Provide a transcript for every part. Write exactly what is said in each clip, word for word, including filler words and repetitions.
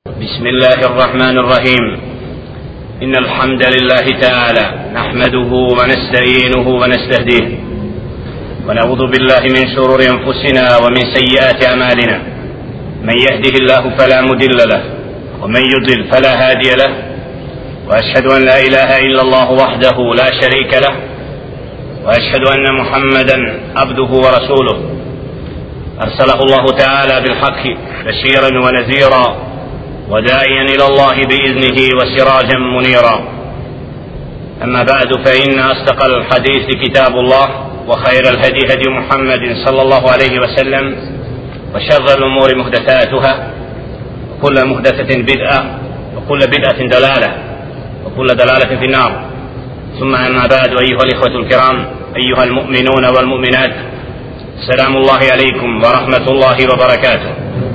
بسم الله الرحمن الرحيم. إن الحمد لله تعالى نحمده ونستعينه ونستهديه ونعوذ بالله من شرور أنفسنا ومن سيئات أعمالنا. من يهده الله فلا مضل له ومن يضلل فلا هادي له، وأشهد أن لا إله إلا الله وحده لا شريك له، وأشهد أن محمدا عبده ورسوله أرسله الله تعالى بالحق بشيرا ونذيرا وداعيا إلى الله بإذنه وسراجا منيرا. أما بعد، فإن أصدق الحديث كتاب الله، وخير الهدي هدي محمد صلى الله عليه وسلم، وشر الأمور محدثاتها، وكل محدثة بدعة، وكل بدعة دلالة، وكل دلالة في النار. ثم أما بعد، أيها الإخوة الكرام، أيها المؤمنون والمؤمنات، سلام الله عليكم ورحمة الله وبركاته.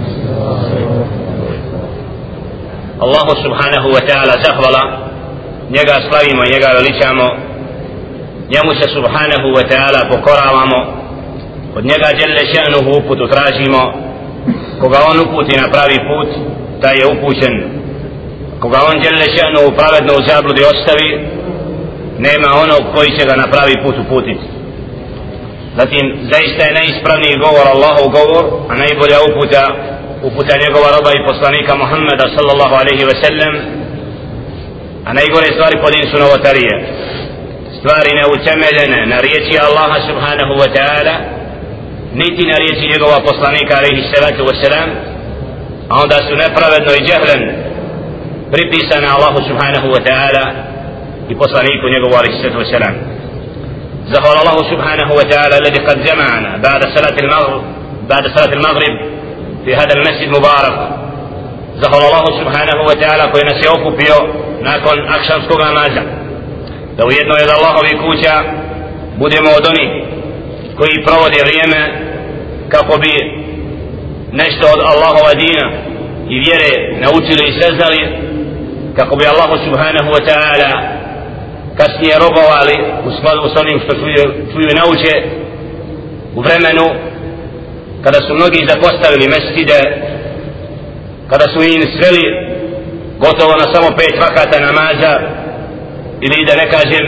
Allahu subhanahu wa ta'ala zahvala, njega slavimo, njega veličamo, njemu se subhanahu wa ta'ala pokoravamo, od njega dželle še'nuhu uputu tražimo. Koga on uputi na pravi put, taj je upućen. Koga on dželle še'nuhu pravedno u zabludi ostavi, nema onog koji će ga na pravi put uputiti. Zatim, zaista je najispravniji govor Allahov govor, a najbolja uputa uputa njegova roba i poslanika Muhammeda sallallahu alaihi ve sellem, a najgore stvari po din su novotarije, stvari neutemeljene na riječi Allaha subhanahu wa ta'ala, niti na riječi njegova poslanika alaihi salatu wa salam, a onda su nepravedno i džehlen pripisane Allahu subhanahu wa ta'ala i poslaniku njegovu alaihi salatu wa salam. Zahvala Allahu subhanahu wa ta'ala alladhi qad jama'ana ba'da salati al-maghrib ba'da salati al-maghrib في هذا المسجد مبارك. زهر الله سبحانه وتعالى koji nas je okupio nakon akšamskog namaza, da u jednoj od Allahovih kuća budemo od onih koji provode vrijeme kako bi nešto od Allahova dina i vjere naučili i saznali, kako bi Allahu subhanahu wa ta'ala kasnije robovali u skladu s onim što čuju, čuju i nauče u vremenu kada su mnogi zapostavili mesđide, kada su im sveli gotovo na samo pet vakata namaza, ili da ne kažem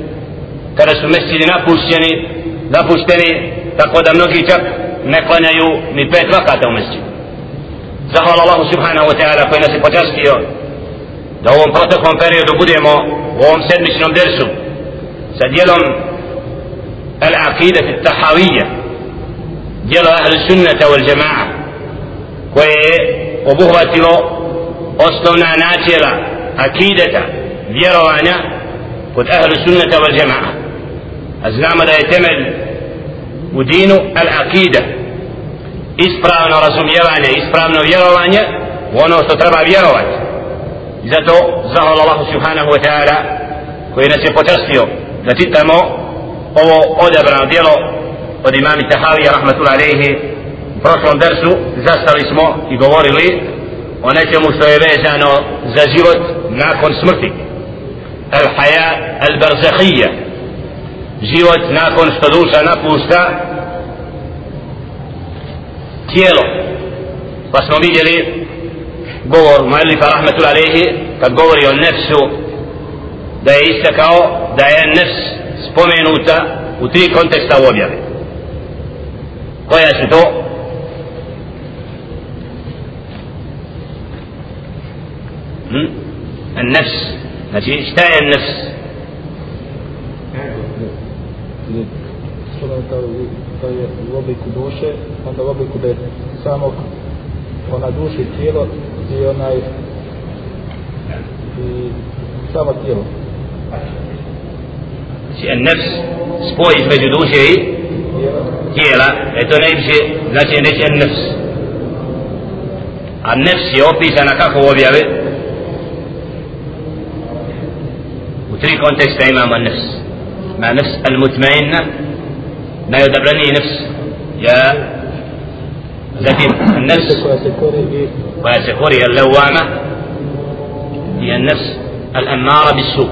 kada su mesđidi napušteni, napušteni tako da mnogi čak ne klanjaju ni pet vakata u mesđidu. Zahvala Allahu subhanahu wa ta'ala koji nas je počastio da u ovom proteklom periodu budemo u ovom sedmičnom dersu sa dijelom Al-Aqidat At-Tahawiyya, djelo ahli sunnata wal jama'a, koje je obuhvatilo osnovna načela akideta, vjerovanja kod ahli sunnata wal jama'a. A znamo da je temelj u dinu al-akida, ispravno razumijevanje, ispravno vjerovanje u ono što treba vjerovati. I zato zahvala Allahu subhanahu wa ta'ala koji nas je počastio da čitamo ovo odabrano djelo od imami Tahavija rahmatullahi alejhi. U prošlom dersu zastali smo i govorili o nečemu što je vezano za život nakon smrti, al-haja al-barzakhiyya, život nakon što duša napušta tijelo. Pa smo vidjeli govor muallifa rahmatullahi alejhi kad govori o nefsu, da je istakao da je nefs spomenuta u tri konteksta u objavi. Koja su to? Hm? Nefs. Znači šta je nefs? To je u obliku duše, onda u obliku da je samog ona duše tijelo i onaj i samo tijelo. Znači nefs spoj između duše i tijela, eto najviše znači neće nefs. A nefs je opisana kako u objavi? U tri konteksta imamo nefs. Ma nefs al-mutmainna, najodabraniji nefs, ja zatim nefs koja se kori al-lawama i nefs al-ammara bis-su,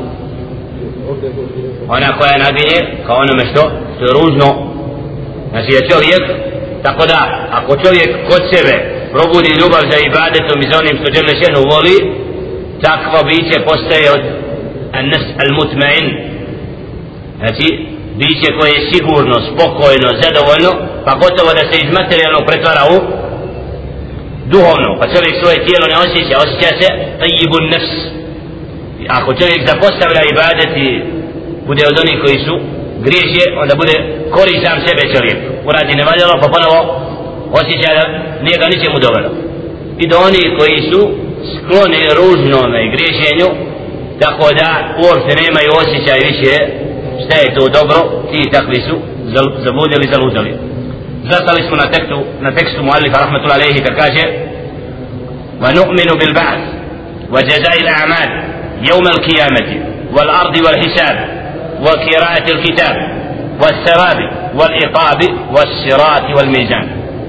ona koja naginje kao onome što je ružno. Znači je čovjek, tako da ako čovjek kod sebe probudi ljubav za ibadetom i za onim što Dželle šanu voli, takvo biće postaje od an-nafs al-mutma'in, znači biće koje je sigurno, spokojno, zadovoljno, pa gotovo da se iz materijalnog pretvara u duhovno, pa čovjek svoje tijelo ne osjeća, osjeća se tajibun nafs. Ako čovjek zapostavlja ibadet i bude od onih koji su griješe, onda bude kori sam sebe čovjek, uradi nevaljalo, pa ponovo osjeća da nije ga ničemu dovelo. I do onih koji su skloni ružnome i griješenju, tako da uopšte nemaju osjećaj više šta je to dobro, ti takvi su zabludili, zaludili. Zastali smo na tekstu, na tekstu muallifa rahmatullahi alejhi kad kaže: "Wa nu'minu bil ba'th wa jazaa'i al-a'mal yawm al-qiyamati wal ardi wal hisab wa qira'ati al-kitab was thawab wal iqab was sirat wal mizan."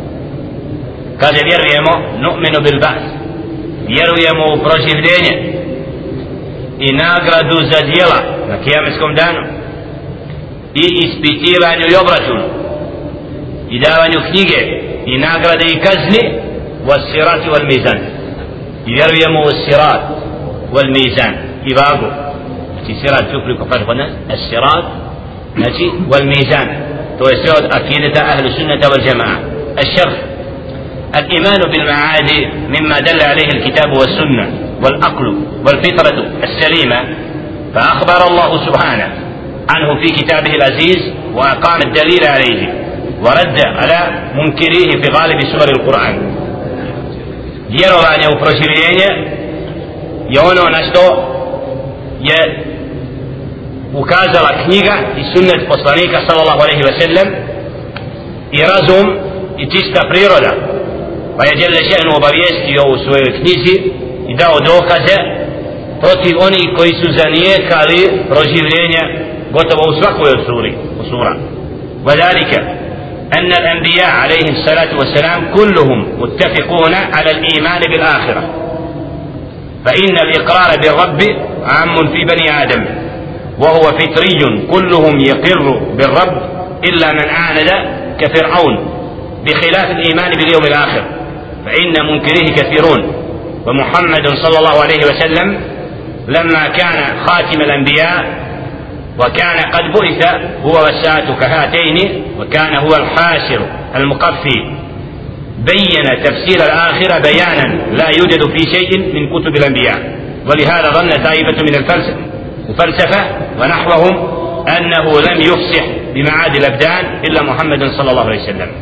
Kaže vjerujemo, nu'minu bil ba'th, vjerujemo u proživljenje i nagradu za djela na kijametskom danu i ispitivanju i obračunu i davanju knjige i nagrade i kazni was sirat wal mizan, i vjerujemo u sirat wal mizan i vagu. Znači sirat čupli ko kaže kod nas as-sirat, znači wal mizan, to je sve od akideta ahlu sunnata wal jama'a. الشرح: الإيمان بالمعاد مما دل عليه الكتاب والسنة والعقل والفطرة السليمة، فأخبر الله سبحانه عنه في كتابه العزيز وأقام الدليل عليه ورد على منكريه في غالب سور القرآن. vjerovanje u proživljenje je ono na što je ukazala knjiga i sunnet poslanika sallallahu alejhi ve sellem i razum i čista priroda, pa je Dželle šanu obavijestio u svojoj knjizi i dao dokaze protiv onih koji su zanijekali proživljenje gotovo u svakoj od suri, u sura. وذلك أن الأنبياء عليهم الصلاة والسلام كلهم متفقون على الإيمان بالآخرة، فإن الإقرار بالرب عام في بني آدم وهو فطري، كلهم يقر بالرب إلا من عاند كفرعون، بخلاف الإيمان باليوم الآخر فإن منكريه كثيرون. ومحمد صلى الله عليه وسلم لما كان خاتم الأنبياء وكان قد بعث هو والساعة كهاتين وكان هو الحاشر المقفي، بين تفسير الآخرة بيانا لا يوجد في شيء من كتب الأنبياء، ولهذا ظن طائفة من الفلسفة ونحوهم أنه لم يفصح بمعاد الأبدان إلا محمد صلى الله عليه وسلم.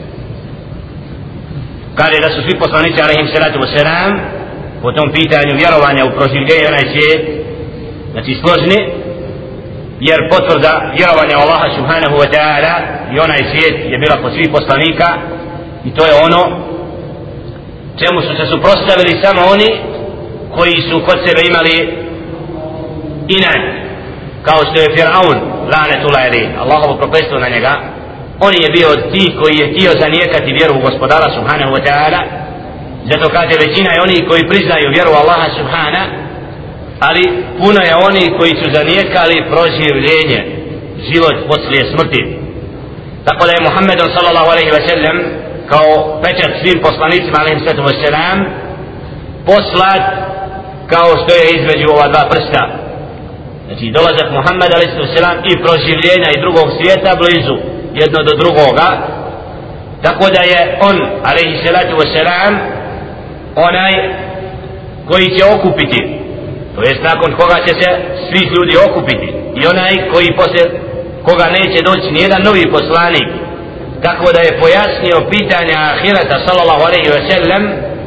قال da su svi poslanici alejhim salatu vesselam po tom pitanju vjerovanja u proživljenje onaj svijet, znači složni, jer potvrda vjerovanja u Allaha subhanahu wa ta'ala i onaj svijet je bila kod svih poslanika, i to je ono čemu su se suprotstavili samo oni koji su kod sebe imali inan, kao što je Firaun lanetullah alejhi, Allahovo prokletstvo na njega. On je bio od tih koji je htio zanijekati vjeru u gospodara subhanahu wa ta'ala. Zato kaže većina je oni koji priznaju vjeru Allaha subhana, ali puno je oni koji su zanijekali proživljenje, život poslije smrti. Tako da je Muhammedom sallallahu alejhi ve sellem kao pečat svim poslanicima alejhim salatu vesselam poslat kao što je između ova dva prsta. Znači dolazak Muhammeda alejhi salatu vesselam i proživljenja i drugog svijeta blizu jedno do drugoga, tako da je on alejhi salatu vesselam onaj koji će okupiti, to jest nakon koga će se svi ljudi okupiti, i onaj koji posle koga neće doći nijedan novi poslanik, tako da je pojasnio pitanja ahireta sallallahu alejhi ve sellem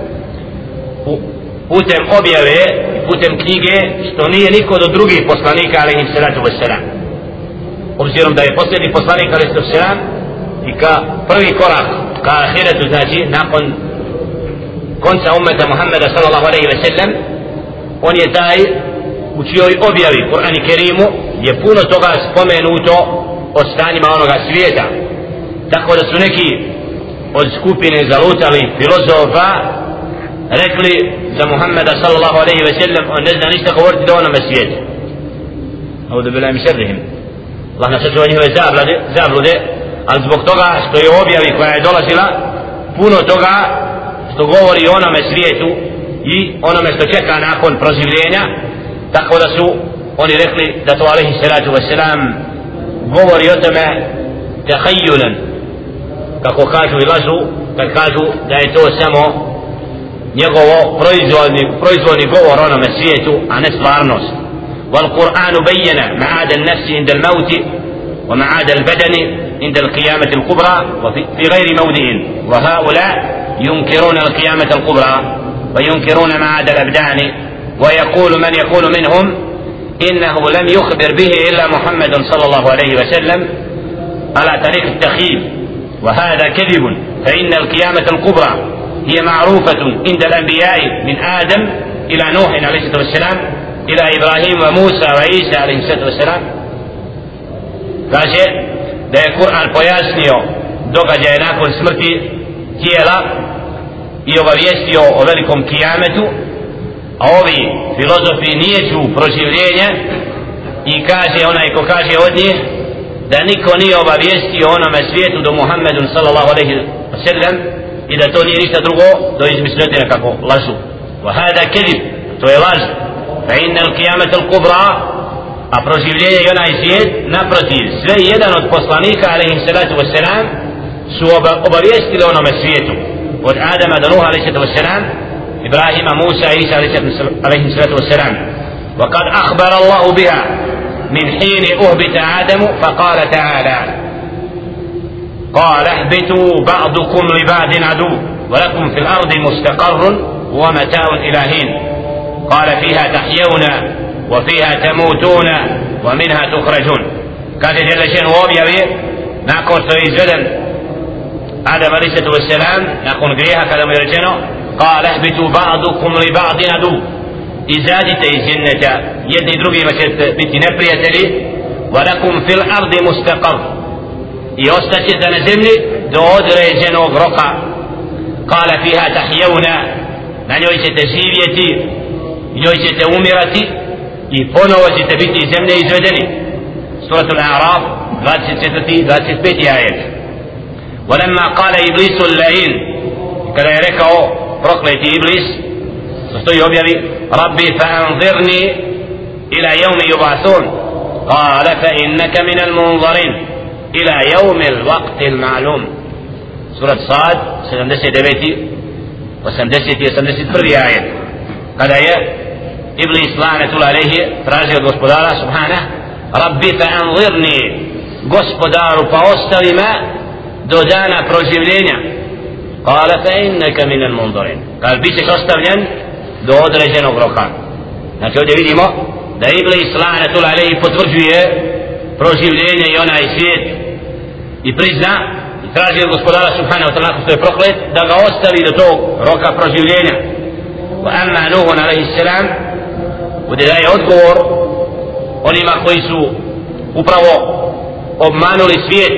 putem objave i putem knjige, što nije niko do drugih poslanika alejhi salatu vesselam, obzirom da je posljednji poslanik alejhi salatu vesselam i ka prvi korak ka ahiretu, znači nakon konca ummeta Muhammeda sallallahu alejhi ve sellem, on je taj u čijoj objavi Kur'an i Kerimu je puno toga spomenuto o stanjima onoga svijeta, tako da su neki od skupine zalutali filozofa rekli za Muhammeda sallallahu alejhi ve sellem on ne zna ništa govoriti do onome svijetu. Audu billahi min šerrihim, Allah nas sačuva njihove zablude, zablude, ali zbog toga što je u objavi koja je dolazila puno toga što što govori o onome svijetu i onome što čeka nakon proživljenja, tako da su oni rekli da to alejhi salatu vesselam govori o tome tahayyulan, kako kažu i lažu kad kažu da je to samo njegovo proizvodni, proizvodni govor o onome svijetu, a ne stvarnost. والقرآن بين معاد النفس عند الموت ومعاد البدن عند القيامة الكبرى وفي غير موضع، وهؤلاء ينكرون القيامة الكبرى وينكرون معاد الأبدان، ويقول من يقول منهم إنه لم يخبر به إلا محمد صلى الله عليه وسلم على طريق التخييم، وهذا كذب، فإن القيامة الكبرى هي معروفة عند الأنبياء من آدم إلى نوح عليه الصلاة والسلام إلى إبراهيم وموسى وعيسى عليه الصلاة والسلام. kaže da je Kur'an pojasnio događaje nakon smrti tijela i obavijestio o velikom kijametu, a ovi filozofi nijeću proživljenje i kaže onaj ko kaže od njih da niko nije obavijestio onome svijetu do Muhammedun sallallahu alaihi wa sallam i da to nije ništa drugo do izmišljotine kako lažu. Wa hada kedib, to je laž. Fa inna al-qiyamata al-kubra, a proživljenje i onaj svijet, naprotiv, sve jedan od poslanika alaihim salatu wassalam su obavijestili onome svijetu, od Adama do Nuha alaihim salatu wassalam, Ibrahima, Musa i Isa alaihim salatu wassalam. وقد أخبر الله بها من حين أهبط آدم فقال تعالى قال اهبطوا بعضكم لبعض عدو ولكم في الأرض مستقر ومتاع إلى حين قال فيها تحيون وفيها تموتون ومنها تخرجون. kaže jelle šen u objavi nakon što je izveden Adam alejhi salatu vesselam nakon grijeha kada mu je rečeno قال اهبطوا بعضكم لبعض عدو, izađite iz dženneta, jedni drugima ćete biti neprijatelji, ولكم في الأرض مستقر, i ostaćete na zemlji do određenog roka. قال فيها تحيون, na njoj ćete živjeti, njoj ćete umirati i ponovo ćete biti iz zemlje izvedeni. Suratul A'raf dvadeset četvrti i dvadeset peti ajet. ولما قال إبليس اللعين, kada je rekao prokleti Iblis, stoji objavi ربي فأنظرني إلى يوم يبعثون قال فإنك من المنظرين إلى يوم الوقت المعلوم. سورة صاد sedamdeset deveti, osamdeseti i osamdeset prvi ajet. Kada je Iblis la'natul alejhi tražio od gospodara subhanahu Rabbi fa'anzirni, gospodaru pa ostavi me do dana proživljenja. Kale fa innaka minal munzirin, kaže bit ćeš ostavljen do određenog roka. Znači ovdje vidimo da Iblis la'natul alejhi potvrđuje proživljenje i onaj svijet i prizna i traži od gospodara subhanahu wa ta'ala nakon što je proklet da ga ostavi do tog roka proživljenja. Wa amma Nuhun alejhi salam, ovdje daje odgovor onima koji su upravo obmanuli svijet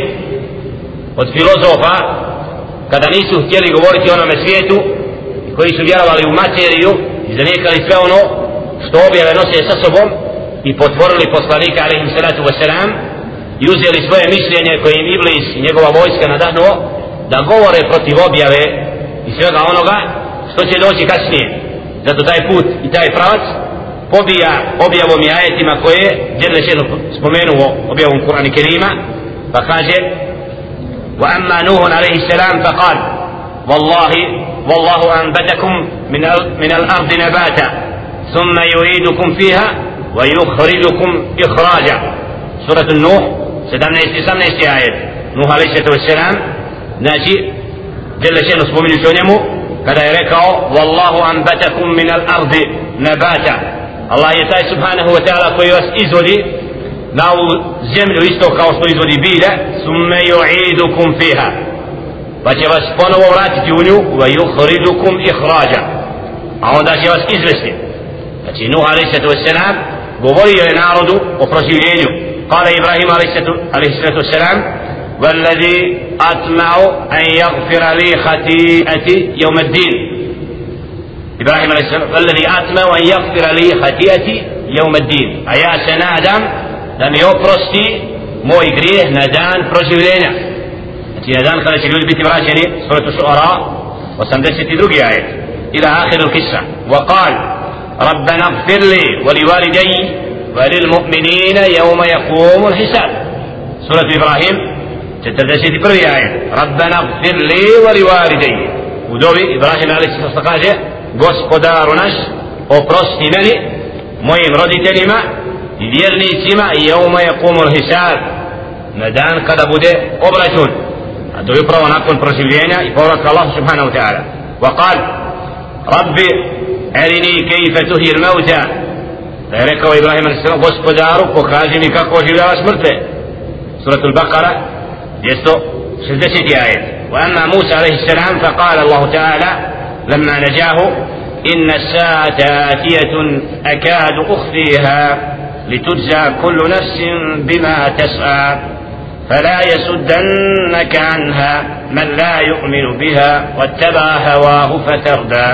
od filozofa kada nisu htjeli govoriti o onome svijetu, koji su vjerovali u materiju i zanijekali sve ono što objave nose sa sobom i potvorili poslanika alaihim salatu wasalam i uzeli svoje mišljenje koje im Iblis i njegova vojska nadahnuo da govore protiv objave i svega onoga što će doći kasnije. Zato taj put i taj pravac pobija objavom i ajetima koje Jelle še'nu spomenuo objavom Kur'ana Kerima, pa kaže وأما نوح عليه السلام فقال والله والله أنبتكم من من الأرض نباتا ثم يعيدكم فيها ويخرجكم إخراجا. سورة النوح sedamnaest آية. نوح عليه الصلاة والسلام znači Jelle še'nu spomenuo o njemu kada je rekao والله أنبتكم من الأرض نباتا, Allah je taj subhanahu wa ta'ala koji vas izvodi na ovu zemlju isto kao što izvodi bilje, summe yu'idukum fiha, pa će vas ponovo vratiti u nju, wa yukhrijukum ikhraja, a onda će vas izvesti. Znači Nuh alejhi salatu vesselam govorio je narodu o proživljenju. Kale Ibrahim alejhi salatu vesselam والذي أطمع أن يغفر لي خطيئتي يوم الدين. إبراهيم عليه السلام والذي أطمع أن يغفر لي خطيئتي يوم الدين, a ja se nadam da mi oprosti moj grijeh na dan proživljenja. Znači na dan kada će ljudi biti vraćeni, suratu Šuara osamdeset drugi ajet ila akhiru kisa. وقال ربنا اغفر لي ولوالدي وللمؤمنين يوم يقوم الحساب. سورة إبراهيم četrdeset prvi ajet ربنا اغفر لي ولوالدي. U dovi Ibrahim alejhi selam kaže gospodaru naš oprosti meni, mojim roditeljima i vjernicima i يوم يقوم الحساب, na dan kada bude obračun, a to je upravo nakon proživljenja i povratka Allahu subhanahu wa ta'ala. وقال ربي أرني كيف تحيي الموتى. da je rekao Ibrahim alejhi selam gospodaru pokaži mi kako oživljavaš mrtve. Suratul Baqara mjesto šezdeseti ajet. وأما موسى عليه السلام فقال الله تعالى لما نجاه إن الساعة آتية أكاد أخفيها لتجزى كل نفس بما تسعى فلا يسدنك عنها من لا يؤمن بها واتبع هواه فتردى.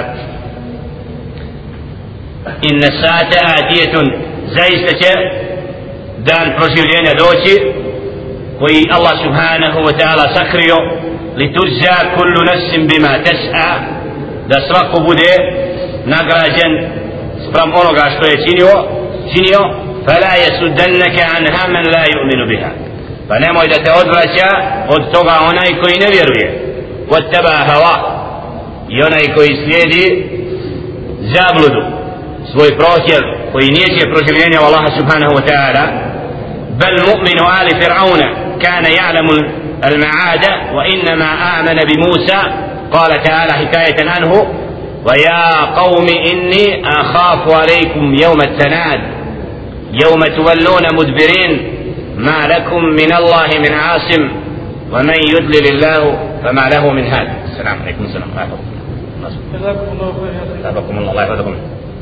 إن الساعة آتية زيستك دان proživljenja doći koji Allah subhanahu wa ta'ala sakrio لتجزى كل نفس بما تسعى, da svako bude nagrađen spram onoga što je činio činio فلا يسدنك عنها من لا يؤمن بها, pa nemoj da te odvraća od toga onaj koji ne vjeruje. واتبع هواه, i onaj koji slijedi zabludu, svoj prohtjev koji neće proživljenja Allaha subhanahu wa ta'ala. بل مؤمن آل فرعون كان يعلم المعاد وإنما آمن بموسى. قال تعالى حكاية عنه ويا قوم إني أخاف عليكم يوم التناد يوم تولون مدبرين ما لكم من الله من عاصم ومن يضلل الله فما له من هاد. السلام عليكم. السلام عليكم. جزاكم الله الله يحفظكم.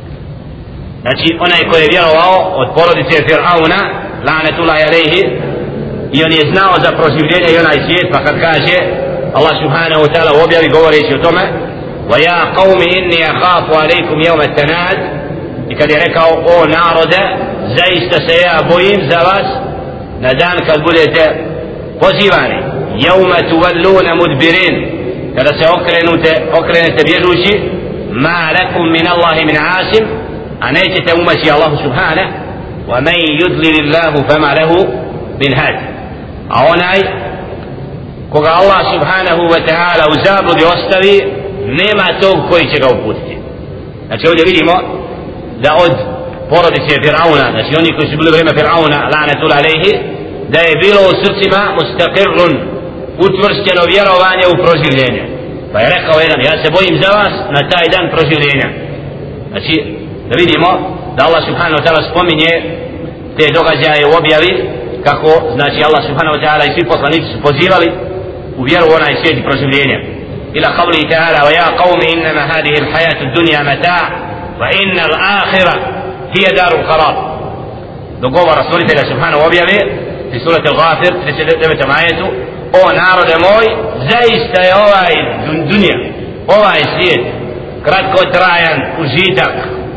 Znači onaj koji je vjerovao od porodice Fir'auna la'natullahi alejhi i on je znao za proživljenje i onaj svijet, pa kad kaže Allah subhanahu wa ta'ala u objavi govoreći o tome wa ya qawmi inni akhafu alaykum yawm at-tanad, i kad je rekao o narode zaista se ja bojim za vas na dan kad budete pozivani yawma tuwalluna mudbirin, kada se okrenete okrenete bježući ma lakum min Allahi min asim, a nećete umaći Allahu subhanahu wa man yudlilillahu fama lahu min hadi, a onaj koga Allah subhanahu wa ta'ala u zabludi ostavi nema tog koji će ga uputiti. Znači ovdje vidimo da od porodice Fir'auna, znači oni koji su bili vrijeme Fir'auna la'natullahi alejhi, da je bilo u srcima mustaqirrun, utvrsteno vjerovanje u proživljenje, pa je rekao jedan ja se bojim za vas na taj dan proživljenja. Znači da vidimo da Allah subhanahu wa ta'ala spominje te događaje u objavi kako znači Allah subhanahu wa ta'ala i svi poslanici su pozivali u vjeru u onaj svijet i proživljenje. Ila qavli ta'ala wa ya qawmi innama hadihi al-hayatu ad-dunya mata' wa inna al-akhira hiya darul qarar. Do govora stvoritelja subhanahu wa objave u surati Al-Ghafir trideset devetom ajetu: o narode moj, zaista je ovaj dunja, ovaj svijet kratkotrajan užitak,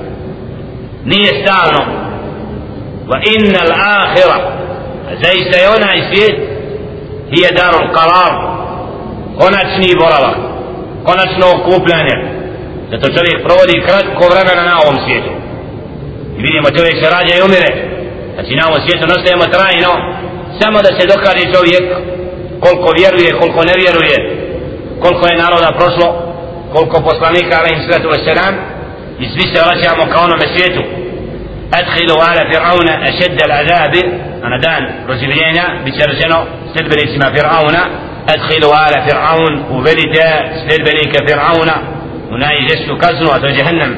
nije stalno. Wa inna al-akhira, zaista je onaj svijet hiya darul qarar, konačni boravak, konačno okupljanje. Zato čovjek provodi kratko vremena na ovom svijetu i vidimo čovjek se rađa i umire. Znači na ovom svijetu nastajemo trajno samo da se dokaže čovjek koliko vjeruje, koliko ne vjeruje, koliko je naroda prošlo, koliko poslanika alejhi salatu vesselam, i svi se vraćamo ka onome svijetu. Adkhilu ala fir'auna ashadda al-azab, na dan proživljenja bit će rečeno sljedbenicima Fir'auna: adkhilu ala fir'aun, uvedite sljedbenike Fir'auna u najžešću kaznu, a to je Jahannam.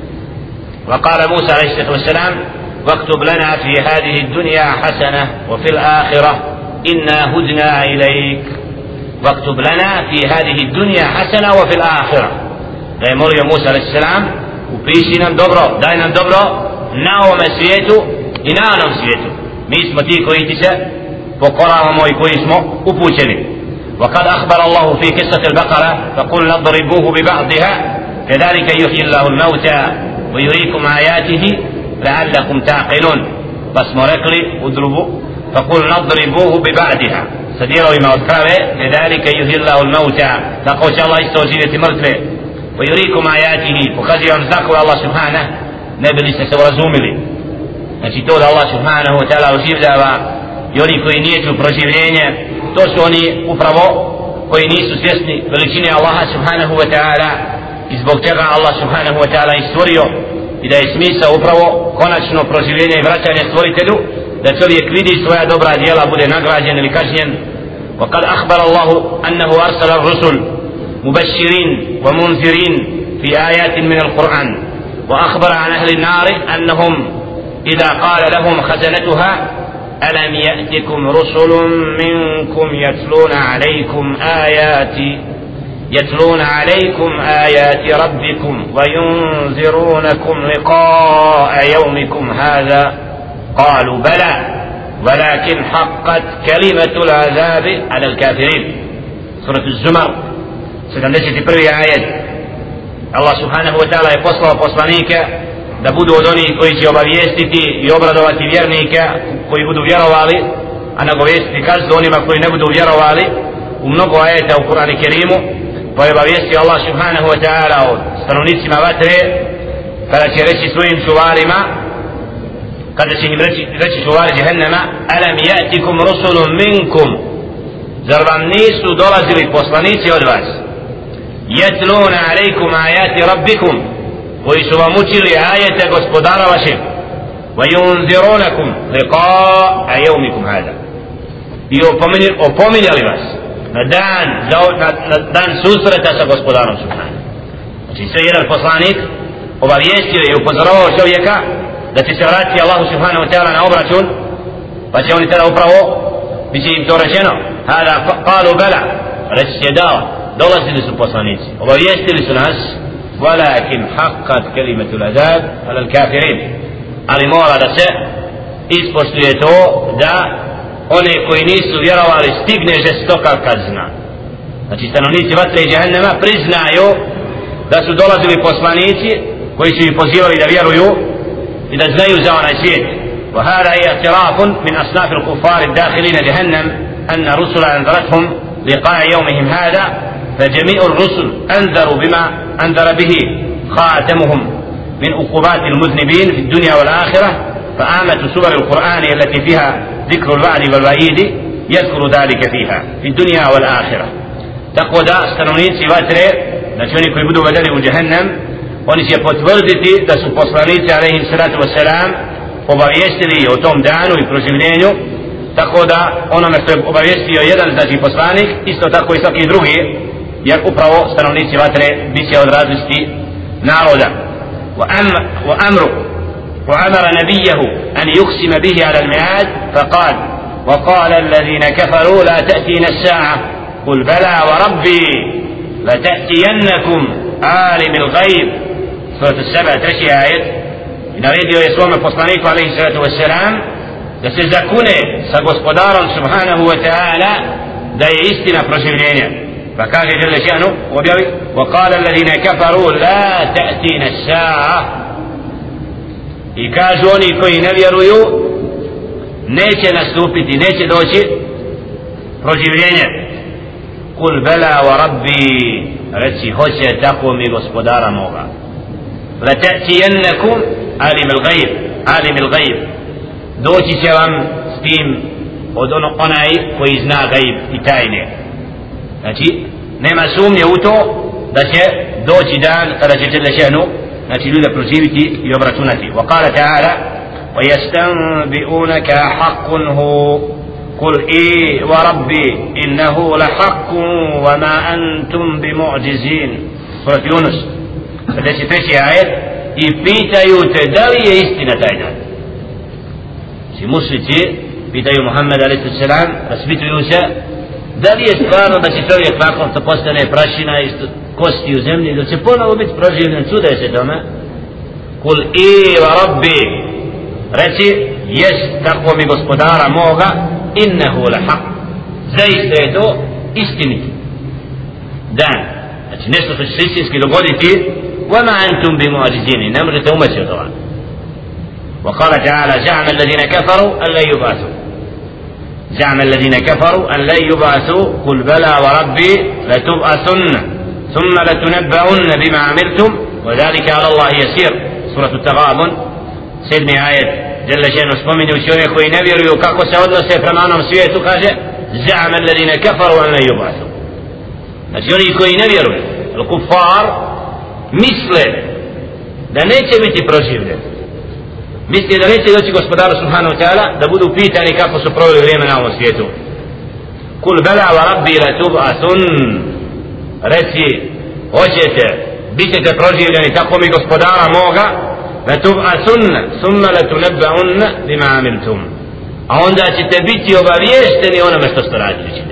وقال موسى عليه الصلاة والسلام: واكتب لنا في هذه الدنيا حسنة وفي الآخرة إنا هدنا إليك. واكتب لنا في هذه الدنيا حسنة وفي الآخرة. da je molio Musa alejhi selam upiši nam dobro, daj nam dobro na ovome svijetu i na onom svijetu. Mi smo ti koji ti se pokoravamo i koji smo upućeni. وقد أخبر الله في قصة البقرة فقلنا اضربوه ببعضها كذلك يحيي الله الموتى ويريكم آياته لعلكم تعقلون. بس مركلي اضربوا فقلنا اضربوه ببعضها sa dijelovima od krave, kedalike yuhillahu al-mauta, tako će Allah isto oživjeti mrtve, wa yurikum ayatihi, pokazuje vam znakove Allah subhanahu, ne bili ste se urazumili. Znači to da Allah subhanahu wa ta'ala oživljava i oni koji nijeću proživljenje, to su oni upravo koji nisu svjesni veličine Allaha subhanahu wa ta'ala i zbog čega Allah subhanahu wa ta'ala i stvorio i da je smisao upravo konačno proživljenje i vraćanje stvoritelju, da čovjek vidi svoja dobra djela, bude nagrađen ili kažnjen. وقد أخبر الله أنه أرسل الرسل مبشرين ومنذرين في آيات من القرآن وأخبر عن أهل النار أنهم إذا قال لهم خزنتها ألم يأتكم رسل منكم يتلون عليكم آيات يتلون عليكم آيات ربكم وينذرونكم لقاء يومكم هذا قالوا بلى ولكن حقت كلمة العذاب على الكافرين. سورة الزمر sedamdeset prvi ajet. Allah subhanahu wa ta'ala je poslao poslanike da budu od onih koji će obavijestiti i obradovati vjernika koji budu vjerovali, a nagovijestiti kaznu onima koji ne budu vjerovali. U mnogo ajeta u Kur'anu Kerimu pa je obavijestio Allah subhanahu wa ta'ala o stanovnicima vatre kada će reći svojim čuvarima, kada će im reći, reći čuvari Jehennema, alam ya'tikum rusulun minkum, zar vam nisu dolazili poslanici od vas, yatluna alejkum ayati rabbikum, koji su vam učili ajete gospodara vašeg, wa yunzirunakum liqa'a yawmikum hada, i opominjali vas na dan, na, na dan susreta sa gospodarom subhanahu. Znači sve jedan poslanik obavijestio i upozoravao čovjeka da će se vratiti Allahu subhanahu wa ta'ala na obračun, pa će oni tada upravo bit će im to rečeno, hada qalu bala, reći će da, dolazili su poslanici, obavijestili su nas, walakin haqqat kalimatul azab ala al-kafirin, ali mora da se ispoštuje to da one koji nisu vjerovali stigne žestoka kazna. Znači stanovnici vatre i Jehennema priznaju da su dolazili poslanici koji su ih pozivali da vjeruju i da znaju za onaj svijet. وهذا اعتراف من أصناف الكفار الداخلين جهنم أن الرسل أنذرتهم لقاء يومهم هذا، فجميع الرسل أنذروا بما أنذر به خاتمهم من عقوبات المذنبين في الدنيا والآخرة، فآمة سور القرآن التي فيها ذكر الوعد والوعيد يذكر ذلك فيها في الدنيا والآخرة. تقوى دا stanovnici vatre, znači oni koji budu vedeni u Jahannam, oni će potvrditi da su poslanici alejhim salatu vesselam obavijestili o tom danu i proživljenju, tako da onome što je obavijestio jedan znači poslanik, isto tako i svaki drugi, jer upravo stanovnici vatre biće od različitih naroda. Wa amru وأمر نبيه أن يقسم به على الميعاد فقال وقال الذين كفروا لا تأتينا الساعة قل بلى وربي لتأتينكم عالم الغيب. سورة السبع treći ajet. I naredio je svome poslaniku alejhi salatu vesselam da se zakune sa gospodarom subhanahu wa ta'ala da je istina proživljenja. Pa kaže dželle šanu u objavi وقال الذين كفروا لا تأتينا الساعة, i kažu oni koji ne vjeruju neće nastupiti, neće doći proživljenje. Kul bela wa rabbi, reci hoće tako mi gospodara moga. La ta'tiyannakum alim al-ghaib, alim al-ghaib, doći će vam s tim od ono, onaj koji zna ghaib i tajne. Znači nema sumnje u to da će doći dan kada će dželle šanu znači ljude proživiti i obračunati. Wa qala ta'ala wa yastanbi'unaka haqqun hu qul i wa rabbi innahu la haqqun wa ma antum bimu'jizin. Surat Yunus pedeset treći ajet. I pitaju te da li je istina taj dan. Znači mušrici pitaju Muhammed alejhi selam, raspituju se da li je stvarno da će čovjek nakon što postane prašina i kosti u zemlji, da će ponovo biti proživljen, čude se tome. Kul i wa rabbi, reci jest tako mi gospodara moga, innehu la haq, zaista je to istinit dan, znači nešto što će se istinski dogoditi. Wa ma antum bi mu'jizin, ne možete umeći od toga. Wa qala ta'ala za'ama alladhina kafaru an la yub'athu, زعم الذين كفروا أن لن يبعثوا قل بلى وربي لتبعثن ثم لتنبؤن بما عملتم وذلك على الله يسير. سورة التغابن sedmi ajet. Jelle še'nu spominjući one koji ne vjeruju kako se odnose prema onom svijetu, kaže za'ama alladhina kafaru an la yub'athu. Znači oni koji ne vjeruju, al-kuffar, misle da neće biti proživljeni, misle da neće doći gospodaru subhanahu wa ta'ala da budu pitani kako su proveli vrijeme na ovom svijetu. Kul bela wa rabbi la tub'athun, reci hoćete, bit ćete proživljeni tako mi gospodara moga, la tub'athun thumma la tunabba'un bima amiltum, a onda ćete biti obaviješteni onome što ste radili.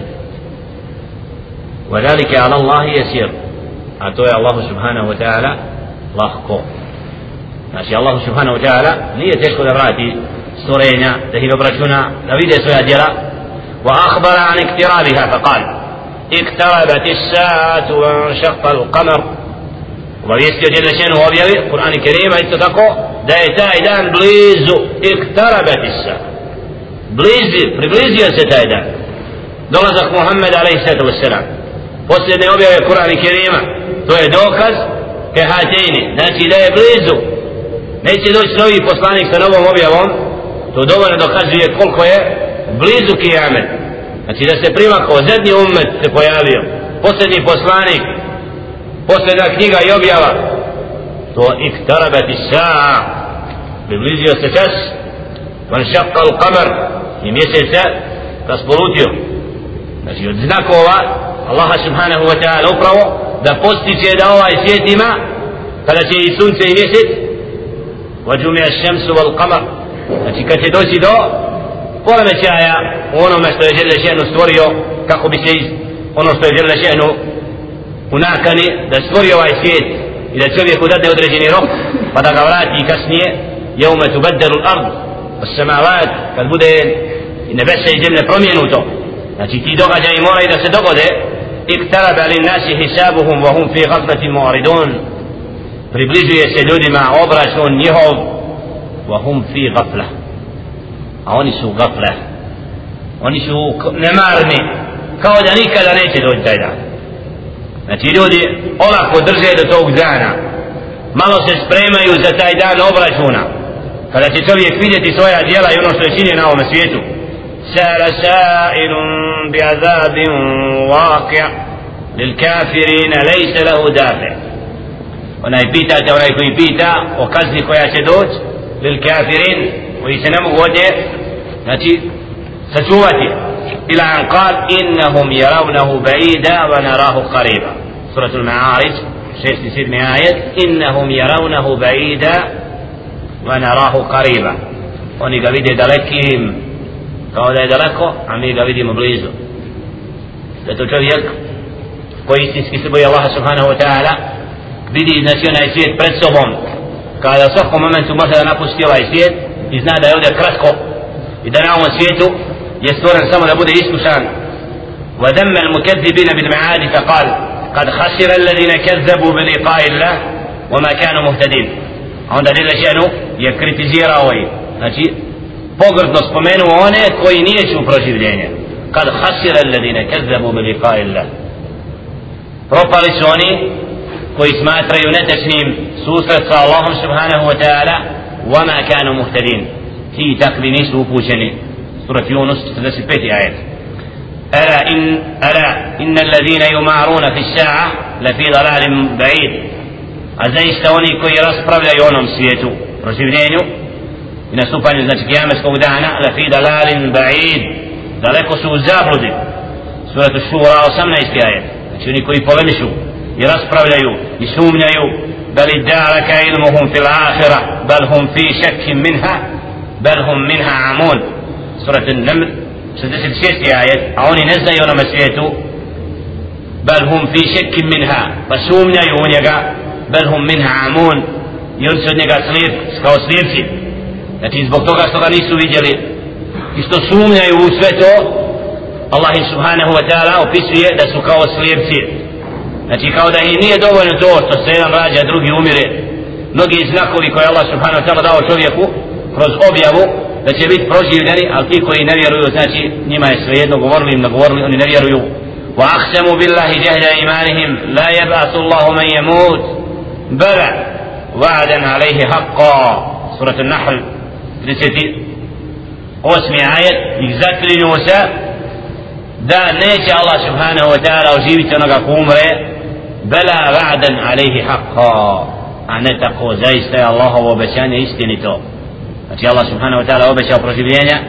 وذلك على الله يسير, a to je Allahu subhanahu wa ta'ala lahko. Znači Allahu subhanahu wa ta'ala nije teško da vrati stvorenja, da ih obračuna, da vide svoja djela. Wa akhbara an iktirabiha fa qal iktarabat as-sa'atu wa shaqqa al-qamar. Obavijestio Jelle še'nu objavi Kur'an i Kerima isto tako da je taj dan blizu. Iktarabat as-sa'a, blizi, priblizio se taj dan, dolazak Muhammed alejhi salatu vesselam. Posljedne objave Kur'ana i Kerima, to je dokaz kehatejni, znači da je blizu, neće doći novi poslanik sa novom objavom, to dovoljno dokazuje koliko je blizu kijamet. Znači da se primakao, zadnji ummet se pojavio, posljednji poslanik, posljedna knjiga i objava, to iktarabati sa'a, priblizio se čas, van šaqqa al-qamar, i mjesec se raspolutio. Znači od znakova Allaha subhanahu wa ta'ala upravo da postiče da ovaj svijet ima kada će i sunce i mjesec وَجُمِعَ الشَّمْسُ وَالْقَمَرُ, znači kad će doći do poremećaja u onome što je Jelle še'nu stvorio, kako bi se iz ono što je Jelle še'nu u nakani da stvori ovaj svijet i da čovjeku dadne određeni rok pa da ga vrati kasnije يَوْمَ تُبَدَّلُ الْأَرْضُ وَالسَّمَاوَاتُ, kad bude i nebesa i zemlje promijenuto. Znači ti događaji moraju da se dogode. Iktaraba lin nasi hisabuhum wa hum fi ghaflatin mu'ridun, približuje se ljudima obračun njihov, wa hum fi ghafla, a oni su gafla, oni su nemarni, kao da nikada neće doći taj dan. Znači ljudi olako drže do tog dana, malo se spremaju za taj dan obračuna, kada će čovjek vidjeti svoja djela i ono što je činio na ovom svijetu. سأل سائل بعذاب واقع للكافرين ليس له دافع. onaj pitate, onaj koji pita o kazni koja će doći للكافرين, koji se ne mogu ovdje znači sačuvati. ila an qal innahum yarawnahu ba'ida wa narahu qariba. Suratul Ma'arij šesti sedmi ajet. innahum yarawnahu ba'ida wa narahu qariba, oni ga vide dalekim kao da je daleko, a mi ga vidimo blizu. Zato čovjek koji istinski se boji Allaha subhanahu wa ta'ala vidi znači onaj svijet pred sobom, kada u svakom momentu može da napusti ovaj svijet i zna da je ovdje kratko i da na ovom svijetu je stvoren samo da bude iskušan. وَذَمَّ الْمُكَذِّبِينَ بِالْمَعَادِ فَقَالَ قَدْ خَسِرَ الَّذِينَ كَذَّبُوا بِلِقَاءِ اللَّهِ وَمَا كَانُوا مُهْتَدِينَ. A onda Jelle še'nu je kritizirao i znači pogrdno spomenuo one koji nijeću proživljenje. Kad hasira alladine kazzabu bi liqa'i Allah, propali su oni koji smatraju netečnim susret sa Allahom subhanahu wa ta'ala, wama kanu muhtadin, ti takvi nisu upućeni. Surat Yunus četrdeset peti ajet. Ala in ala inna alladine yumaruna fi sa'a la fi dalalin ba'id, a zaista oni koji raspravljaju o onom svijetu proživljenju i nastupanju znači kijametskog dana, la fi dalalin ba'id, daleko su u zabludi. Suratu Šura osamnaesti ajet. Znači oni koji polemišu i raspravljaju i sumnjaju, bal iddaraka ilmuhum fil akhirah bal hum fi shakkin minha bal hum minha amun. Suratu Naml šezdeset šesti ajet. A oni ne znaju onome svijetu, bal hum fi shakkin minha, pa sumnjaju u njega, bal hum minha amun, i oni su od njega slijep, kao slijepci. Znači zbog toga što ga nisu vidjeli i što sumnjaju u sve to, Allah im subhanahu wa ta'ala opisuje da su kao slijepci. Znači kao da i nije dovoljno to što se jedan rađa, drugi umire. Mnogi znakovi koje Allah subhanahu wa ta'ala dao čovjeku kroz objavu da će biti proživljeni, ali ti koji ne vjeruju, znači njima je svejedno, govorili im, ne govorili, oni ne vjeruju. وأقسموا بالله جهد إيمانهم لا يبعث الله من يموت بلى وعدا عليه حقا سورة النحل trideset osmi ajet ih zaklinju se da neće Allah subhanahu wa ta'ala oživiti onoga ko umre bela va'dan alaihi haqqa a ne tako zaista je Allahovo obećanje istinito znači Allah subhanahu wa ta'ala obećao proživljenja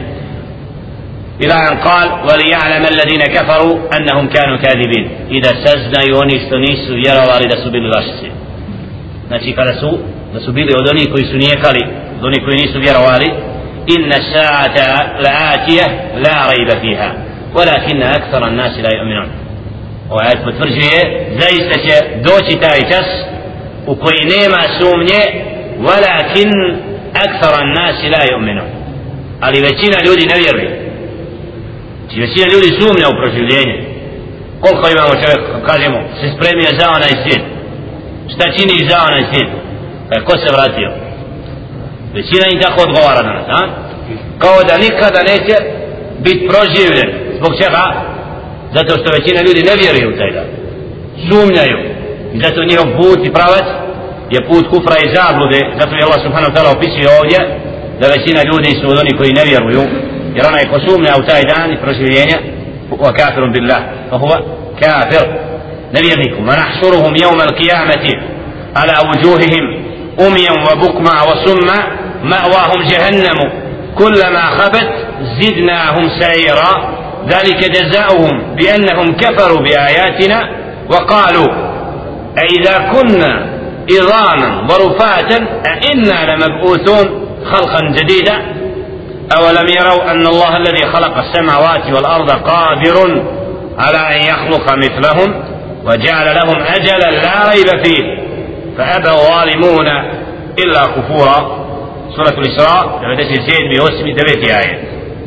إلى أن قال وليعلم الذين كفروا أنهم كانوا كاذبين إذا سزنا يوني ستنيسوا يروا لدا سبيل لاشسي znači kada su da su bili od onih koji su nijekali od onih koji nisu vjerovali inna sa'ata la'atiyah la rayba fiha walakin akthara an-nas la yu'minun ovaj ajet potvrđuje zaista će doći taj čas u koji nema sumnje walakin akthara an-nas la yu'minun ali većina ljudi ne vjeruje znači većina ljudi sumnja u proživljenje koliko imamo čovjek kažemo se spremio za onaj svijet šta činiš za onaj svijet kaj ko se vratio većina im tako odgovara danas a? Kao da nikada neće biti proživljen zbog čega zato što većina ljudi ne vjeruje u taj dan sumnjaju i zato njihov put i pravac je put kufra i zablude zato je Allah subhanahu wa ta'ala opisuje ovdje da većina ljudi su od onih koji ne vjeruju jer onaj ko sumnja u taj dan i proživljenja huwa kafirun billah fa huwa kafir nevjerniku wa nahshuruhum yawma al-qiyamati ala wujuhihim umyan wa bukma wa summa ma'wahum jahannam kullama khabat zidnahum sa'ira dhalika jazaohum bi annahum kafaru bi ayatina wa qalu a idha kunna idhaman wa rufatan a inna lamab'uthun khalqan jadida أولم يروا أن الله الذي خلق السماوات والأرض قادر على أن يخلق مثلهم وجعل لهم أجلا لا ريب فيه فأبى الظالمون إلا كفورا سورة الإسراء لما تسير باسم دبيت آية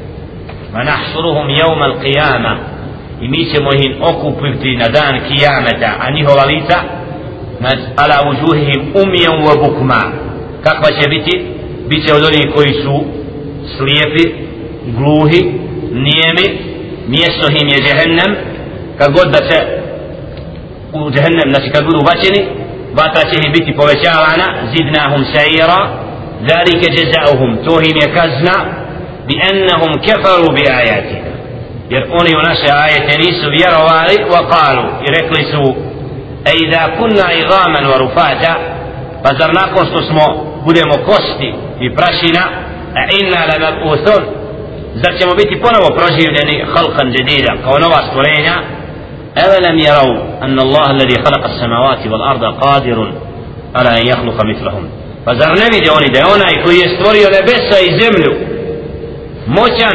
ونحشرهم يوم القيامة يميسمهن أكبرتي ندان قيامة عنه وليتا على وجوههم أميا وبكما كيف شبتي بيتي ودوني كويسو slijepi, gluhi, nijemi, mjesto im je džehennem, kad god da se u džehennem, znači kad budu bačeni, vatra će im biti povećavana, zidnahum sa'ira, zalike jazauhum, to im je kazna, bi ennahum kafaru bi ajatina, jer oni u naše ajete nisu vjerovali, wa qalu, i rekli su, a idha kunna idhaman wa rufata, pa zar nakon što smo, budemo kosti i prašina, a inna lamab'uthun zar ćemo biti ponovo proživljeni khalqan jadida kao nova stvorenja awalam yaraw anna Allah alladhi khalaqa as-samawati wal arda qadirun ala an yakhluqa mithlahum pa zar ne vide oni da je onaj koji je stvorio nebesa i zemlju moćan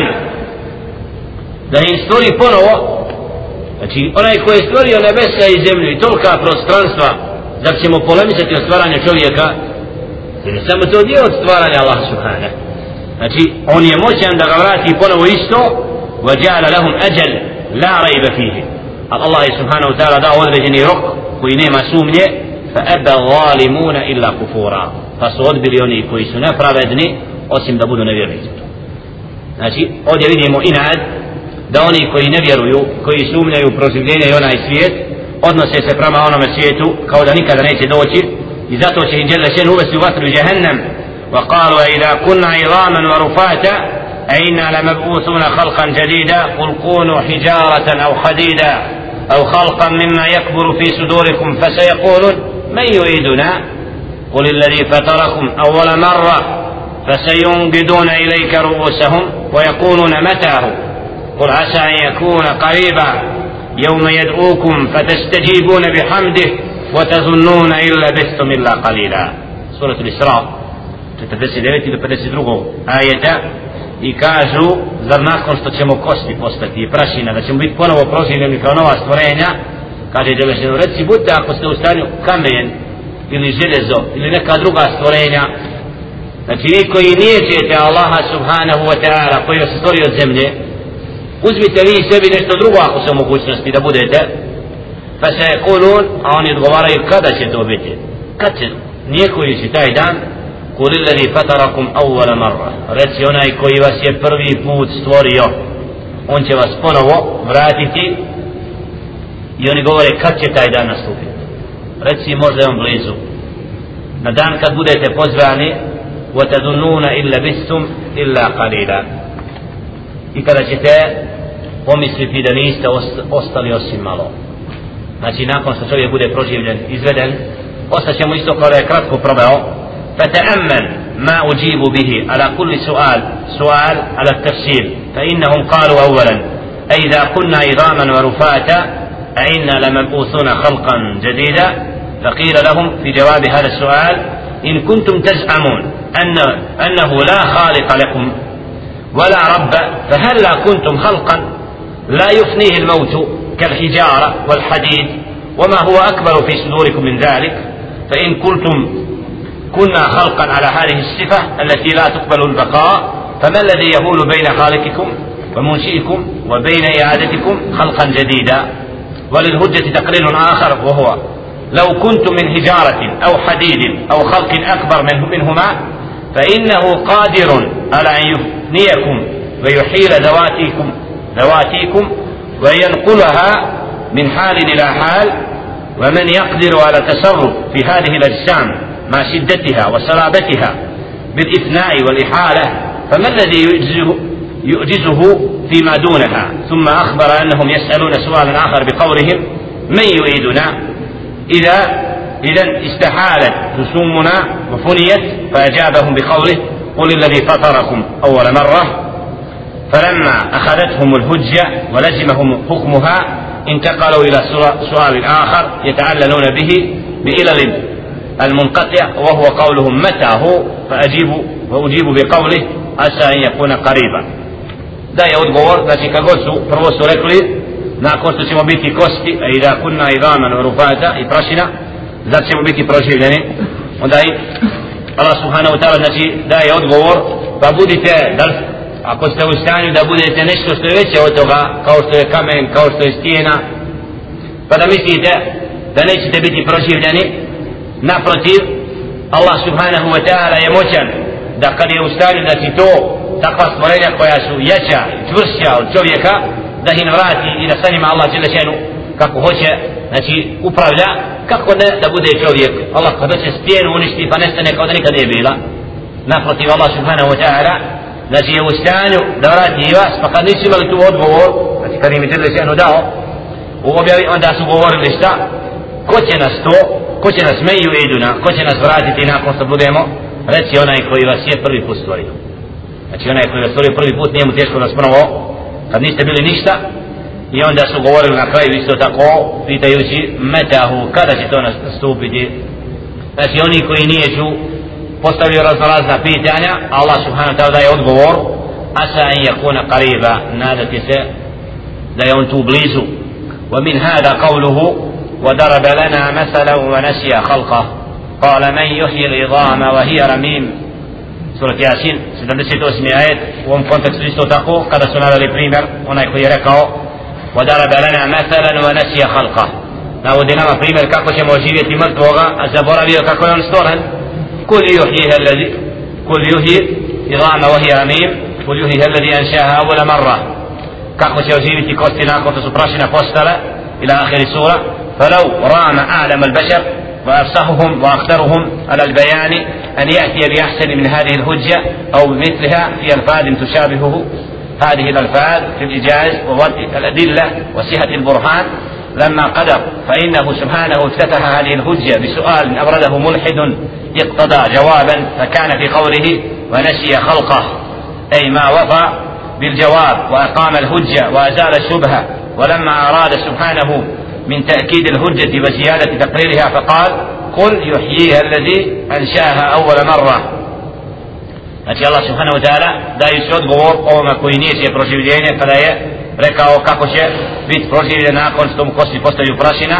da im stvori ponovo znači onaj koji je stvorio nebesa i zemlju i tolika prostranstva zar ćemo polemisati o stvaranju čovjeka jer je samo to dio od stvaranja Allah subhanahu znači on je moćan da ga vrati ponovo isto وَجَعَلَ لَهُمْ أَجَلْ لَا رَيْبَ فِيهِ ali Allah je subhanahu wa ta'ala dao određeni rok koji nema sumnje فَأَبَى الظَّالِمُونَ إِلَّا كُفُورًا pa su odbili oni koji su nepravedni osim da budu nevjernici znači ovdje vidimo inad da oni koji ne vjeruju koji sumnjaju proživljenje i onaj svijet odnose se prema onome svijetu kao da nikada neće doći i zato će im dželle šen uvesti u vatru džehennem وقالوا إذا كنا عظاما ورفاتا أئنا لمبعوثون خلقا جديدا قل كونوا حجارة أو حديدا أو خلقا مما يكبر في صدوركم فسيقولون من يعيدنا قل الذي فطركم أول مرة فسينقضون إليك رؤوسهم ويقولون متاه قل عسى أن يكون قريبا يوم يدعوكم فتستجيبون بحمده وتظنون إن لبثتم إلا قليلا سورة الإسراء četrdeset devet do pedeset dva ajeta i kažu zar nakon što ćemo kosti postati i prašina da ćemo biti ponovo proživljeni kao nova stvorenja kaže Đelešanu reci budite ako ste u stanju kamen ili železo ili neka druga stvorenja znači vi koji niječete Allaha subhanahu wa ta'ala koji vas stvori od zemlje uzmite vi sebi nešto drugo ako se u mogućnosti da budete pa se kulun a oni odgovaraju kada će to biti kad će nijekojući taj dan قل الذي فطركم أول مرة, reci onaj koji vas je prvi put stvorio, on će vas ponovo vratiti. I oni govore kad će taj dan nastupiti. Reci možda je on blizu, na dan kad budete pozvani, وَتَدُنُّونَ إِلَّا بِسْتُمْ إِلَّا قَلِيلًا, i kada ćete pomisliti da niste ostali osim malo. Znači nakon što čovjek bude proživljen, izveden, ostaćemo isto kao da je kratko probao. فتأمل ما أجيب به على كل سؤال سؤال على التفسير, فإنهم قالوا أولا أئذا كنا عظاما ورفاتا أئنا لمبعوثون خلقا جديدا, فقيل لهم في جواب هذا السؤال إن كنتم تزعمون أن أنه لا خالق لكم ولا رب فهلا كنتم خلقا لا يفنيه الموت كالحجارة والحديد وما هو أكبر في صدوركم من ذلك, فإن قلتم كنا خلقا على هذه الصفة التي لا تقبل البقاء فما الذي يهول بين خالقكم ومنشئكم وبين إعادتكم خلقا جديدا؟ وللهجة تقرير آخر, وهو لو كنتم من حجارة أو حديد أو خلق أكبر منه منهما فإنه قادر على أن يفنيكم ويحيل ذواتيكم ذواتيكم وينقلها من حال إلى حال, ومن يقدر على التصرف في هذه الأجسام مع شدتها وصلابتها بالإثناء والإحالة فما الذي يعجزه, يعجزه فيما دونها؟ ثم أخبر أنهم يسألون سؤالا آخر بقولهم من يعيدنا إذا إذا استحالت رسومنا وفنيت, فأجابهم بقوله قل الذي فطركم أول مرة. فلما أخذتهم الهجة ولزمهم حكمها انتقلوا إلى سؤال آخر يتعللون به بإلل المنقطع, وهو قولهم متى هو, فأجيب وأجيب بقوله عسى أن يكون قريبا. Da je odgovor, znači kako su, prvo su rekli nakon što ćemo biti kosti, a i da kunna i daman rufata i prašina, da ćemo biti proživljeni, onda i Allah subhanahu wa ta'ala znači daje odgovor, pa budite, da, ako ste u stanju da budete nešto što je veće od toga, kao što je kamen, kao što je stijena, pa da mislite da nećete biti proživljeni. Naprotiv, Allah subhanahu wa ta'ala je moćan da kad je u stanju da si to takva stvorenja koja su jača i čvršća od čovjeka, da ih vrati i da sa njima Allah dželešenu kako hoće, znači upravlja, kako ne da bude čovjek. Allah kad hoće stijenu uništi pa nestane kao da nikad nije bila. Naprotiv, Allah subhanahu wa ta'ala znači je u stanju da vrati i vas, pa kad nisu imali tu odgovor, znači kad im je dželešenu dao u objavi, onda su govorili šta? Ko će nas to, ko će nas meju iduna, ko će nas vratiti nakon što budemo? Reci onaj koji vas je prvi put stvorio. Znači onaj koji vas stvorio prvi put, nije mu teško nas prvo, kad niste bili ništa. I onda su govorili na kraju isto tako, pitajući metahu, kada će to nastupiti. Znači oni koji nijeću postavljaju raznorazna pitanja, Allah subhanahu wa ta'ala daje odgovor, asa an yakuna qariba, nadati se da je on tu blizu. Wa min hada qawluhu وضرب لنا مثلا ونسي خلقه قال من يحيي العظام وهي رميم. Sura Yasin sedamdeset osmi ajet. U ovom kontekstu isto tako kada su naveli primjer onaj koji je rekao وضرب لنا مثلا ونسي خلقه, navodi nama primjer kako ćemo oživjeti mrtvoga a zaboravio kako je on stvoren. قل يحييها الذي قل يحيي العظام وهي رميم قل يحييها الذي أنشأها أول مرة, kako će oživjeti kosti nakon što su prašina postale إلى آخر سورة. فلو رام أعلم البشر وأفصحهم وأقدرهم على البيان أن يأتي بأحسن من هذه الهجة أو بمثلها في ألفاظ تشابهه هذه الألفاظ في الإجاز ووضع الأدلة وصحة البرهان لما قدر, فإنه سبحانه افتتح هذه الهجة بسؤال أورده ملحد اقتضى جوابا, فكان في قوله ونسي خلقه أي ما وفى بالجواب وأقام الهجة وأزال الشبهة. ولما أراد سبحانه من تأكيد الهجة وزيادة تقريرها فقال قل يحييها الذي أنشأها أول مرة. Znači Allah subhanahu wa ta'ala daje se odgovor ovome koji nije proživljenje kada je rekao kako će biti proživljen nakon što mu kosti postaju prašina.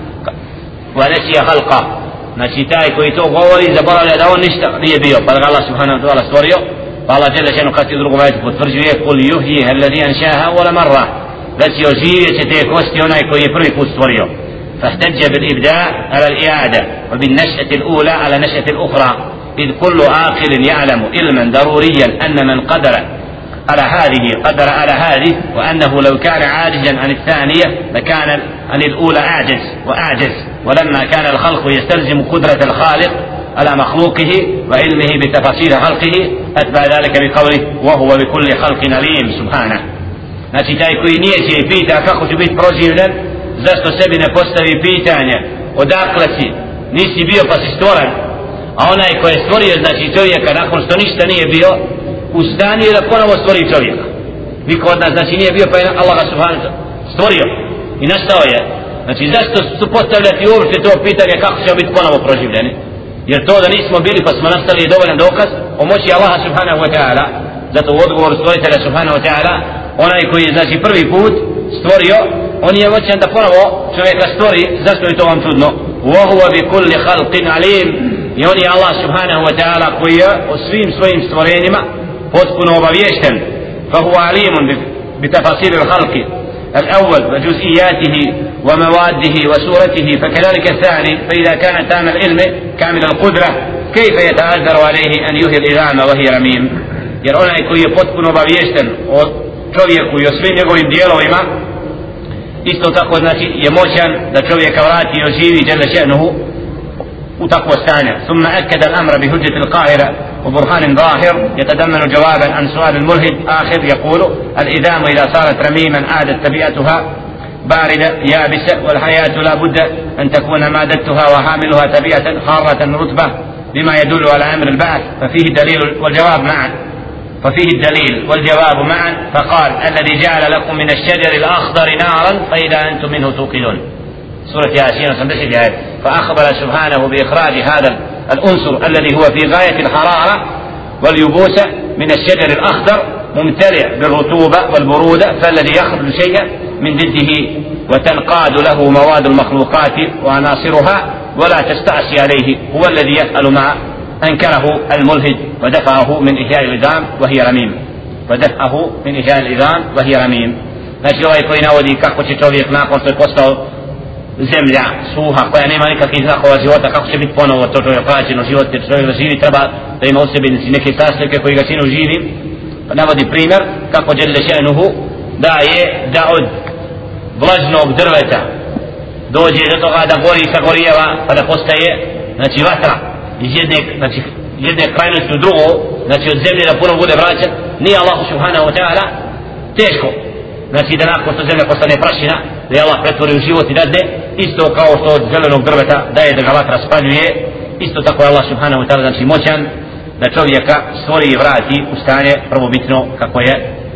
وَنَسِيَ خَلْقَهُ, znači taj koji to govori zaboravlja da on ništa nije bio, pa da Allah subhanahu wa ta'ala stvorio. Pa Allah dželle šanu kad u drugom ajetu potvrđuje قُلْ يُحْيِيهَا الَّذِي أَنشَأَهَا أَوَّلَ مَرَّةٍ, znači oživjet će te kosti onaj koji je prvi put stvorio. فاحتج بالإبداع على الإعادة وبالنشأة الأولى على نشأة الأخرى, إذ كل عاقل يعلم علما ضروريا أن من قدر على هذه قدر على هذه، وأنه لو كان عاجزا عن الثانية لكان عن الأولى أعجز وأعجز، ولما كان الخلق يستلزم قدرة الخالق على مخلوقه وعلمه بتفاصيل خلقه أتبع ذلك بقوله وهو بكل خلق عليم سبحانه. Znači taj koji nije će i pita kako će biti proživljen, zašto sebi ne postavi pitanje odakle si, nisi bio pa si stvoren, a onaj koji je stvorio znači čovjeka nakon što ništa nije bio u stanju da ponovo stvori čovjeka. Niko od nas znači nije bio pa je Allah subhanahu stvorio i nastao je. Znači zašto su postavljati uopšte to pitanje kako će biti ponovo proživljeni? Jer to da nismo bili pa smo nastali je dovoljan dokaz o moći Allaha subhanahu wa ta'ala. Zato u odgovoru stvoritelja subhanahu wa ta'ala, onaj koji je znači prvi put stvorio, on je moćan da ponovo čovjeka stvori. Zašto je to vam čudno? Wa huwa bi kulli khalqin alim. I on je Allah subhanahu wa ta'ala koji je o svim svojim stvorenjima potpuno obaviješten. Fa huwa alimun bi tafasir al-khalqi الأول وجزئياته ومواده وسورته، فكذلك الثاني فإذا كان تام العلم كامل القدرة كيف يتعذر عليه أن يهي الإذعام وهي رميم؟ jer onaj koji je potpuno obaviješten o čovjeku i o svim njegovim dijelovima isto tako znači je moćan da čovjeka vrati i oživi dželle še'nuhu u takvo stanje. ثم أكد الأمر بحجة القاهرة وبرهان ظاهر يتضمن جوابا عن سؤال الملحد آخر يقول الإذام إذا صارت رميما عادت طبيعتها باردة يابسة، والحياة لا بد أن تكون مادتها وحاملها طبيعة حارة رطبة بما يدل على أمر البعث، ففيه الدليل والجواب معا ففيه الدليل والجواب معا. فقال الذي جعل لكم من الشجر الأخضر نارا فإذا أنتم منه توقدون، سورة ياسين وسبعين آية. فأخبر سبحانه بإخراج هذا العنصر الذي هو في غاية الحرارة واليبوسة من الشجر الأخضر ممتلئ بالرطوبة والبرودة، فالذي يخرج شيئا من ضده وتنقاد له مواد المخلوقات وعناصرها ولا تستعصي عليه هو الذي يفعل ما أنكره الملحد ودفعه من إحياء العظام وهي رميم ودفعه من إحياء العظام وهي رميم. Znači ovaj koji navodi kako će čovjek nakon što je postao zemlja suha koja nema nikakvih znakova života, kako će biti ponovo to čovjek vraćeno život, jer čovjek da živi treba da ima u sebi neke sastojke koji ga čine živim. Pa navodi primjer kako dželle še'nuhu da je da od vlažnog drveta dođe do toga da gori sa gorijeva pa da postaje znači vatra iz jedne, znači, jedne krajnosti u drugu, znači od zemlje da puno bude vraćan. Nije Allahu subhanahu wa ta'ala teško, znači da nakon što zemlja postane prašina da je Allah pretvori u život i dadne, isto kao što od zelenog drveta daje da ga vatra spaljuje, isto tako je Allah subhanahu wa ta'ala znači moćan da čovjeka stvori i vrati u stanje prvobitno kako je.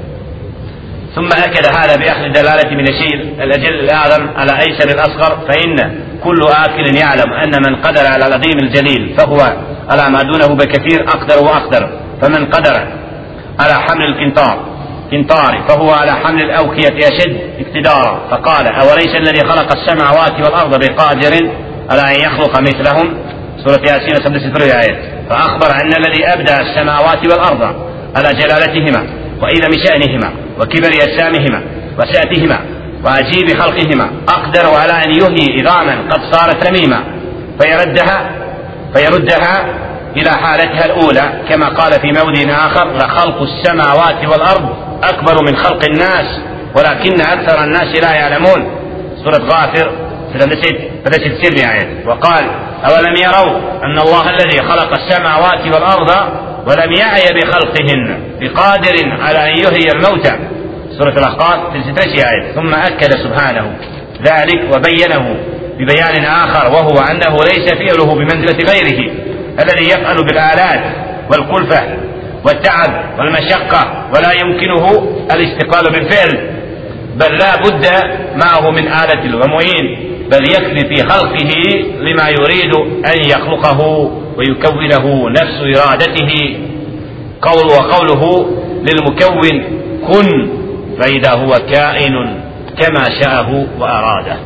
ثم أكد هذا بأخذ الدلالة من الشيء الأجل الأعظم على أيسر الأصغر، فإن كل آكل يعلم أن من قدر على العظيم الجليل فهو على ما دونه بكثير أقدر وأقدر، فمن قدر على حمل القنطار قنطار فهو على حمل الأوكية أشد اقتدارا. فقال أوليس الذي خلق السماوات والأرض بقادر على أن يخلق مثلهم، سورة ياسين سبعة آيات. فأخبر أن الذي أبدع السماوات والأرض على جلالتهما وإذا بشأنهما وكبر أجسامهما وسعتهما وعجيب خلقهما أقدر على أن يحيي عظاما قد صارت رميما فيردها فيردها إلى حالتها الأولى، كما قال في موضع آخر لخلق السماوات والأرض أكبر من خلق الناس ولكن أكثر الناس لا يعلمون، سورة غافر ثلاثة سبع آيات. وقال أولم يروا أن الله الذي خلق السماوات والأرض ولم يعي بخلقهن بقادر على أن يحيي الموتى، سورة الأحقاف ثلاثة آيات. ثم أكد سبحانه ذلك وبينه ببيان آخر وهو أنه ليس فعله بمنزلة غيره الذي يفعل بالآلات والكلفة والتعب والمشقة ولا يمكنه الاستقلال بالفعل، بل لا بد معه من آلة ومعين، بل يكفي في خلقه لما يريد أن يخلقه ويكونه نفس إرادته. قول وقوله للمكون كن فإذا هو كائن كما شاءه وأراده.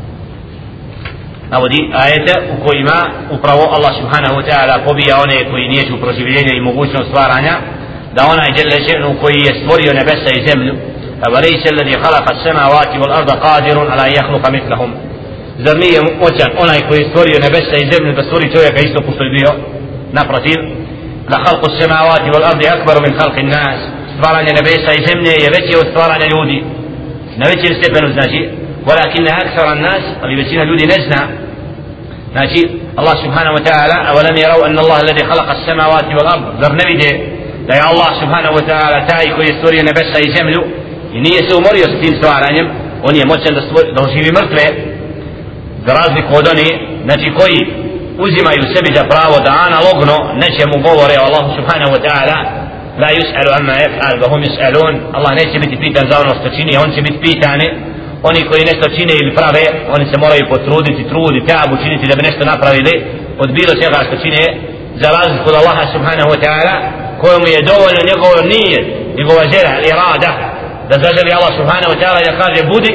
navodi ajete u kojima upravo Allah subhanahu wa ta'ala pobija one koji nijeću proživljenje i mogućnost stvaranja, da onaj dželle še'nu koji je stvorio nebesa i zemlju, avalejse alladhi khalaqa as-samawati wal arda qadirun ala an yakhluqa mithlahum, zar nije moćan onaj koji je stvorio nebesa i zemlju da stvori čovjeka isto ko što je bio? naprotiv, la khalqu samawati wal ardi akbaru min khalqi nas, stvaranje nebesa i zemlje je veće od stvaranja ljudi, na većem stepenu, znači, walakin akthara nas, ali većina ljudi ne zna, znači, Allah subhanahu wa ta'ala, awalam yarau anna Allah alladhi khalaqa as-samawati wal ard, zar ne vide da je Allah subhanahu wa ta'ala taj koji je stvorio nebesa i zemlju i nije se umorio s tim stvaranjem, on je moćan da, stvori, da oživi mrtve, za razliku od oni, znači koji uzimaju sebi za pravo da analogno nečemu govore o Allahu subhanahu wa ta'ala, la yus'alu amma yaf'al wa hum yus'alun, Allah neće biti pitan za ono što čini, on će biti pitani. Oni koji nešto čine ili prave, oni se moraju potruditi, truditi, tabu činiti da bi nešto napravili od bilo čega što čine, za razliku od Allaha subhanahu wa ta'ala, kojemu je dovoljno njegov nijet, njegova želja, irada, da zaželi Allah subhanahu wa ta'ala da kaže budi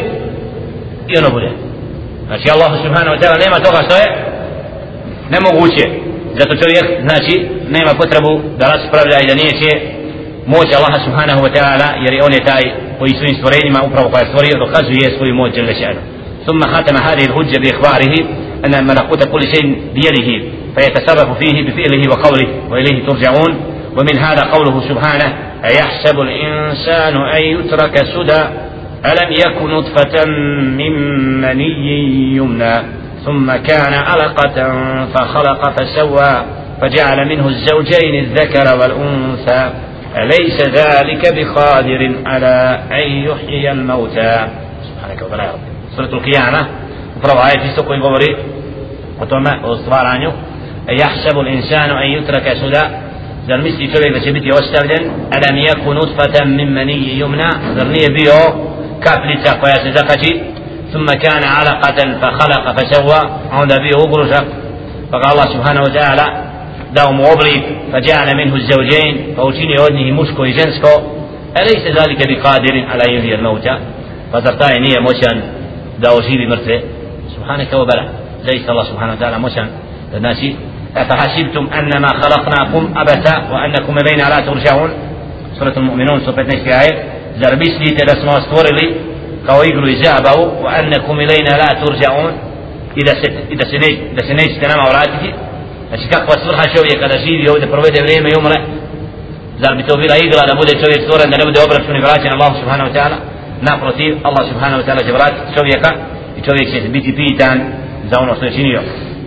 i ono bude. Znači Allah subhanahu wa ta'ala nema toga što je nemoguće. Zato čovjek, znači, nema potrebu da raspravlja i da neće moć Allaha subhanahu wa ta'ala, jer on je taj koji svojim stvorenjima upravo koja je stvorio dokazuje svoju moć jalla šanu. ثم ختم هذه الحجة بإخباره أن ملكوت كل شيء بيده فيتصرف فيه بفعله وقوله وإليه ترجعون. ومن هذا قوله سبحانه أيحسب الإنسان أن يترك سدى ألم يكن نطفة من مني يمنى ثم كان علقة فخلق فسوى فجعل منه الزوجين الذكر والأنثى أليس ذلك بقادر على أن يحيي الموتى. سبحانك وتعالى يا رب. سورة القيامة upravo ajet isto koji govori o tome, o stvaranju. يحسب الإنسان أن يترك سدى, zar misli čovjek da će biti ostavljen, alam yakun nutfatan min maniyyin yumna, zar nije bio kaplica koja se zakači, thumma kana alaqatan fa khalaqa fa sawwa, onda bio ugružak, pa ga Allah subhanahu wa ta'ala dao mu oblik, fa ja'ala minhu az-zawjayn, pa učinio od njih muško i žensko. Alaysa zalika biqadirin ala yuhyi al-mauta, pa zar taj nije moćan da oživi mrtve? Subhanaka wa bala, zaista Allah subhanahu wa ta'ala moćan da znači. أفحسبتم أنما خلقناكم أبثا وأنكم إلينا لا ترجعون. سورة المؤمنون سورة petnaeste آية. Zar mislite da smo vas stvorili kao igru i zabavu, وأنكم إلينا لا ترجعون, i da se, i da se, ne, da se nećete nama vratiti? Znači kakva svrha čovjeka da živi ovdje, provede vrijeme i umre? Zar bi to bila igra da bude čovjek stvoren, da ne bude obračun i vraćan Allahu subhanahu wa ta'ala? Naprotiv, Allah subhanahu wa ta'ala će vratiti čovjeka i čovjek će biti pitan za ono što je činio.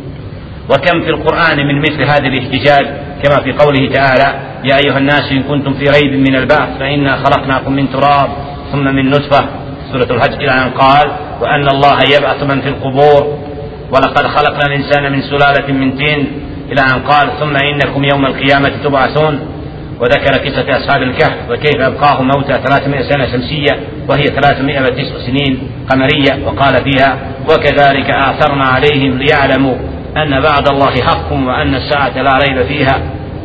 وكم في القرآن من مثل هذا الاحتجاج كما في قوله تعالى يا أيها الناس إن كنتم في ريب من البعث فإنا خلقناكم من تراب ثم من نطفة. سورة الحج إلى أن قال وأن الله يبعث من في القبور ولقد خلقنا الإنسان من سلالة من طين إلى أن قال ثم إنكم يوم القيامة تبعثون. وذكر قصة أصحاب الكهف وكيف أبقاهم موتى ثلاثمائة سنة شمسية وهي ثلاثمائة وتسع سنين قمرية, وقال فيها وكذلك آثرنا عليهم ليعلموا أن بعد الله حق وأن الساعة لا ريب فيها.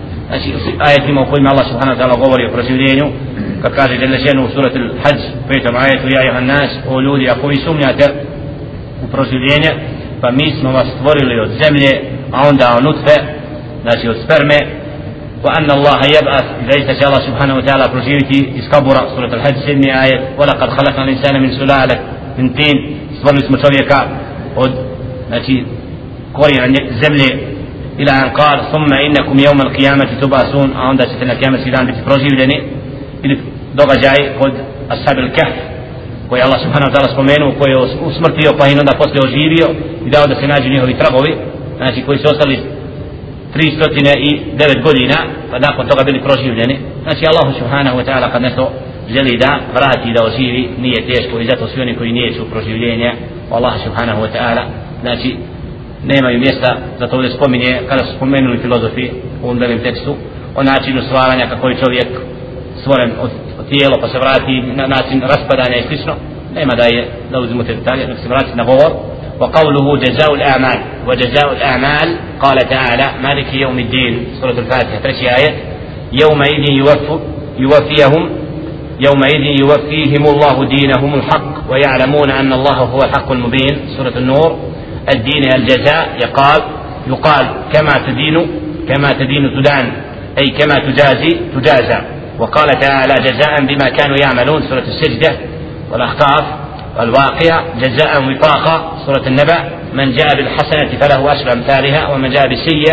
آية ما قلنا الله سبحانه وتعالى govori o proživljenju, kad kaže jalla šanu u surati al-Hajj petom ajetu ja ayuha nas, o ljudi ako vi sumnjate u proživljenje, pa mi smo vas stvorili od zemlje, a onda od nutfe, znači od sperme, wa anna Allaha yab'ath, zaista će Allah subhanahu wa ta'ala proživiti iz kabura, surat al-Hajj sedmi ajet, wa laqad khalaqna al-insana min sulale min tin, stvorili smo čovjeka od, znači korijena zemlje, ila an qal thumma innakum yawm al-qiyamati tub'asun, a onda ćete na kijametski dan biti proživljeni. Ili događaj kod ashab al-Kahf koji Allah subhanahu wa ta'ala spomenuo, koji je usmrtio pa i onda poslije oživio i dao da se nađu njihovi tragovi, znači koji su ostali tristo devet godina pa nakon toga bili proživljeni. Znači Allah subhanahu wa ta'ala kad nešto želi da vrati da oživi nije teško, i zato svi oni koji nijeću proživljenja Allah subhanahu wa ta'ala znači nemaju mjesta. Zato ovdje spominje, kada su spomenuli filozofi u ovom velim tekstu, o načinu stvaranja kako je čovjek stvoren od, od tijelo pa se vrati na način raspadanja i slično, nema da je da uzimo te detalje, nek se vrati na govor. وقوله جزاء الأعمال وجزاء الأعمال قال تعالى مالك يوم الدين سورة الفاتحة ترشي آية يومئذ يوفي يوفيهم يومئذ يوفيهم الله دينهم الحق ويعلمون أن الله هو الحق المبين سورة النور. الدين الجزاء يقال يقال كما تدين كما تدين تدان أي كما تجازي تجازى. وقال تعالى جزاء بما كانوا يعملون سورة السجدة والأحقاف. والواقع جزاء وفاقا سورة النبأ من جاء بالحسنة فله أشر أمثالها ومن جاء بالسيئة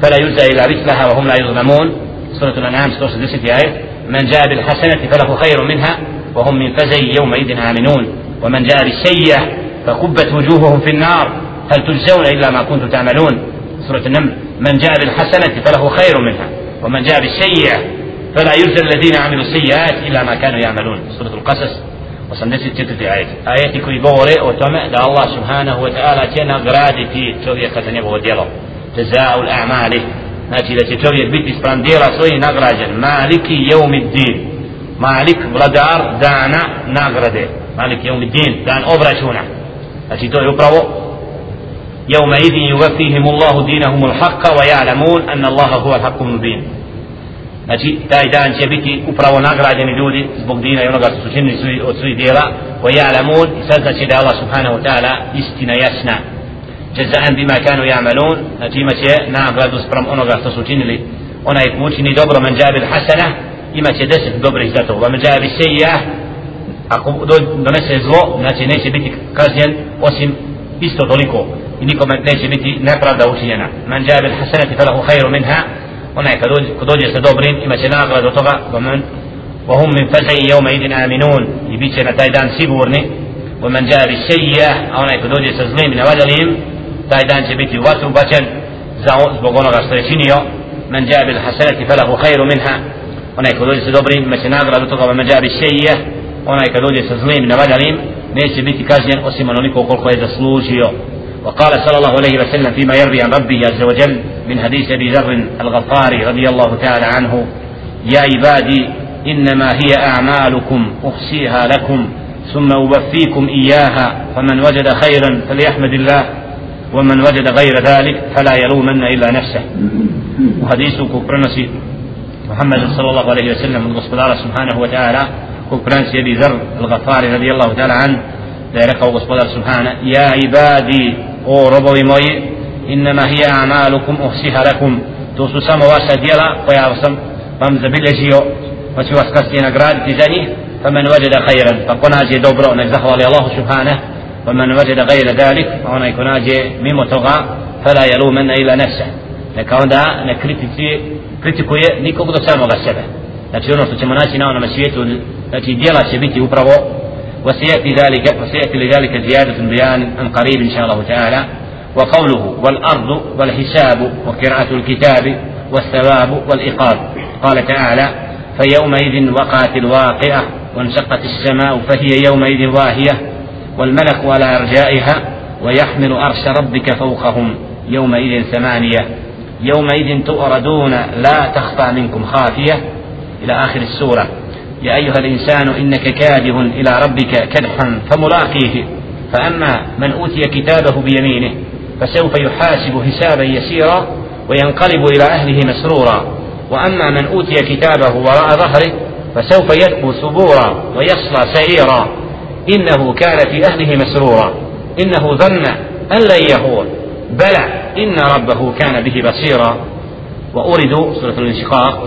فلا يجزى إلا مثلها وهم لا يظلمون. سورة الأنعام sto šezdeset آية. من جاء بالحسنة فله خير منها وهم من فزع يومئذ آمنون ومن جاء بالسيئة فكبت وجوههم في النار هل تجزون إلا ما كنتم تعملون. سورة النمل. من جاء بالحسنة فله خير منها ومن جاء بالسيئة فلا يجزى الذين عملوا السيئات إلا ما كانوا يعملون. سورة القصص osamdeset četvrta ajet. Ajeti koji govore o tome da Allah subhanahu wa ta'ala će nagraditi čovjeka za njegovo djelo. Jazaa'ul a'mali, znači da će čovjek biti spram djela svojih nagrađen. Maliki yawmiddin, Malik vladar dana nagrade. Malik yawmiddin, dan obračuna. Znači to je upravo يومئذ يوفيهم الله دينهم الحق ويعلمون أن الله هو الحق المبين. Znači, taj dan će biti upravo nagrađeni ljudi zbog dina i onoga što su činili od svojih djela. Wa ya'lamun, i sad znači da Allah subhanahu wa ta'ala istina jasna. Jaza'an bima kanu ya'malun, znači imat će nagradu sprem onoga što su činili. Onaj ko učini dobro, man ja'a bil hasana, imat će deset dobrih za to. Wa man ja'a bis sayyi'ah, ako donese zlo, znači neće biti kažnjen osim isto toliko. I nikome neće biti nepravda učinjena. Man ja'a bil hasanati falahu khayru minha, onaj ko dođe sa dobrim imat će nagradu od toga. وهم من فزع يومئذ آمنون, i bit će na taj dan sigurni. ومن جاء بالسيئة, a onaj ko dođe sa zlim i navaljivim, taj dan će biti u vatru bačen zbog onoga što je činio. من جاء بالحسنة فله خير منها, onaj ko dođe sa dobrim imat će nagradu od toga. ومن جاء بالسيئة, onaj ko dođe sa zlim i navaljivim neće biti kažnjen osim onoliko koliko je zaslužio. وقال صلى الله عليه وسلم فيما يروي عن ربه عز وجل من حديث أبي ذر الغفاري رضي الله تعالى عنه: يا عبادي إنما هي أعمالكم أحصيها لكم ثم أوفيكم إياها فمن وجد خيرا فليحمد الله ومن وجد غير ذلك فلا يلومن إلا نفسه. وحديثك برنسي محمد صلى الله عليه وسلم من الله سبحانه وتعالى برنسي أبي ذر الغفاري رضي الله تعالى عنه da je rekao gospodar subhana: ja ibadi, o robovi moji, innama hiya a'malukum uhsiha lakum, to su samo vaša djela koja sam vam zabilježio pa ću vas kasnije nagraditi za njih. Faman wajada khayran, pa ko nađe dobro nek zahvali Allahu subhana. Faman wajada ghayra dalik, pa onaj ko nađe mimo toga, fala yalumanna illa nafsa, neka onda ne kritikuje nikog do samoga sebe. Znači ono što ćemo naći na onome svijetu, znači djela će biti upravo. وسيأتي ذلك وسيأتي لذلك زيادة بيان عن قريب إن شاء الله تعالى. وقوله والأرض والحساب وقراءة الكتاب والثواب والإقاب. قال تعالى: فيومئذ وقعت الواقعة وانشقت السماء فهي يومئذ واهية والملك على أرجائها ويحمل عرش ربك فوقهم يومئذ ثمانية يومئذ تؤردون لا تخفى منكم خافية إلى آخر السورة. يا أيها الإنسان إنك كادح إلى ربك كدحا فملاقيه فأما من أوتي كتابه بيمينه فسوف يحاسب حسابا يسيرا وينقلب إلى أهله مسرورا وأما من أوتي كتابه وراء ظهره فسوف يدعو ثبورا ويصلى سعيرا إنه كان في أهله مسرورا إنه ظن أن لن يحور بلى إن ربه كان به بصيرا. وأردوا سورة الانشقاق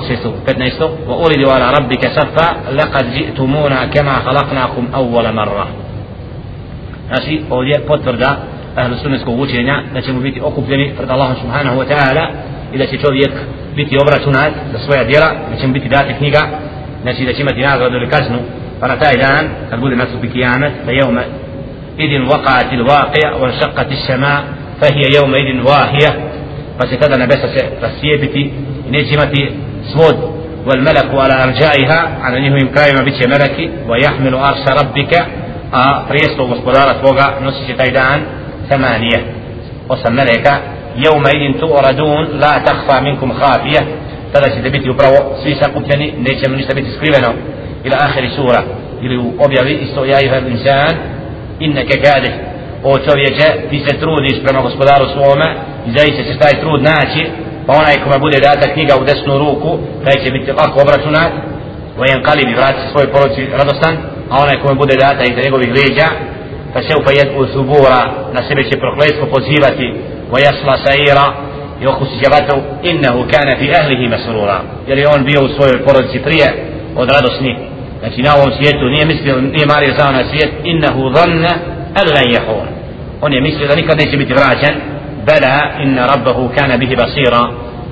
وأردوا على ربك صفا لقد جئتمونا كما خلقناكم أول مرة. Znači ovdje potvrda ahlu sunnetskog učenja da ćemo biti okupljeni pred Allahom subhanahu wa ta'ala i da će čovjek biti obračunat za svoja djela, da će mu biti dati knjiga, znači da će imati nagradu ili kaznu. Pa na taj dan kad bude nastupi kijamet, fa jevme idin waqa'atil waqi'a wa shaqqatis sama fa hiya jevme idin wahija, pa će tada nebesa se rascijepiti i neće imati svod. Wal malaku ala arjaiha, a na njihovim krajima bit će meleki. Wa yahmilu arša rabbika, a prijestvo gospodara tvoga nosit će taj dan thamanije, osam meleka. Jevma idin tu'radun la takhfa minkum khafija, tada ćete biti upravo svi sakupljeni, neće mu ništa biti skriveno. Ila ahiri sura, ili u objavi isto: ja ayyuhal insan innaka kadih, o čovječe ti se trudiš prema gospodaru svome i zaista će taj trud naći, pa onaj kome bude data knjiga u desnu ruku taj će biti lako obračunat, vojenqalib, vrati se svoj porodici radostan, a onaj kome bude data iza njegovih leđa pa seufa yad'u thubura, na sebe će prokletstvo pozivati, vojasla sa'ira, i okusit će vatru. Innehu kana fi ahlihi masrura, jer je on bio u svojoj porodici prije od radosni. Znači na ovom svijetu nije mislio, nije mario za onaj svijet. Innehu dhanna an lan yahur, on je mislio da nikad neće biti vraćan. Bela inna rabbahu kana bihi basira,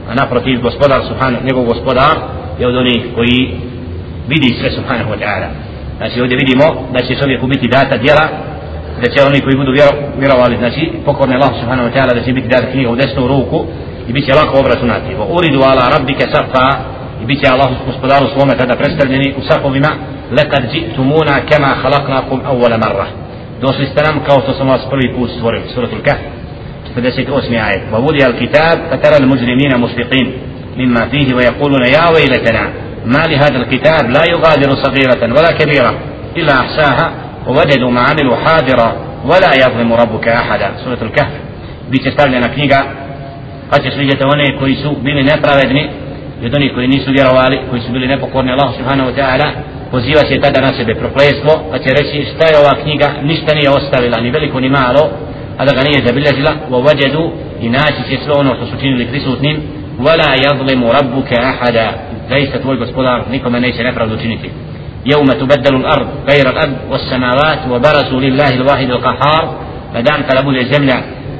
a naprotiv gospodar subhanahu, njegov gospodar je od onih koji vidi sve subhanahu wa ta'ala. Znači ovdje vidimo da će čovjeku biti data djela, da će oni koji budu vjerovali, znači pokorni Allah subhanahu wa ta'ala, da će biti data knjiga u desnu ruku i bit će lako obračunati. Wa uridu ala rabbika safa, i bit će Allah gospodaru svome tada predstavljeni u safovima. Lekad ji'tumuna kama khalaqnakum awwala marra, došli ste nam kao što sam vas prvi put stvorili. Suratul Kahf četrdeset osmi ajet. Wa wudi'a al-kitab fatara al-mujrimina mushfiqin mimma fihi wa yaquluna ya waylatana ma li hadha al-kitab la yughadiru saghiratan wala kabira illa ahsaha wa wajadu ma 'amilu hadira wala yadhlimu rabbuka ahada. Suratul Kahf. Biće stavljena knjiga, pa ćeš vidjeti one koji su bili nepravedni i od onih koji nisu vjerovali, koji su bili nepokorni Allah subhanahu wa ta'ala, poziva se tada na sebe prokletstvo, pa će reći šta je ova knjiga, ništa nije ostavila, ni veliko ni malo, a da ga nije zabilježila. Wa wajadu, i naći će sve ono što su činili prisutnim. Wala yadhlimu rabbuka ahada, zaista tvoj gospodar nikome neće nepravdu činiti. Yawma tubaddalu al-ard ghayra al-ard was-samawat wa barazu lillahi al-wahid al-qahhar, na dan kada bude zemlja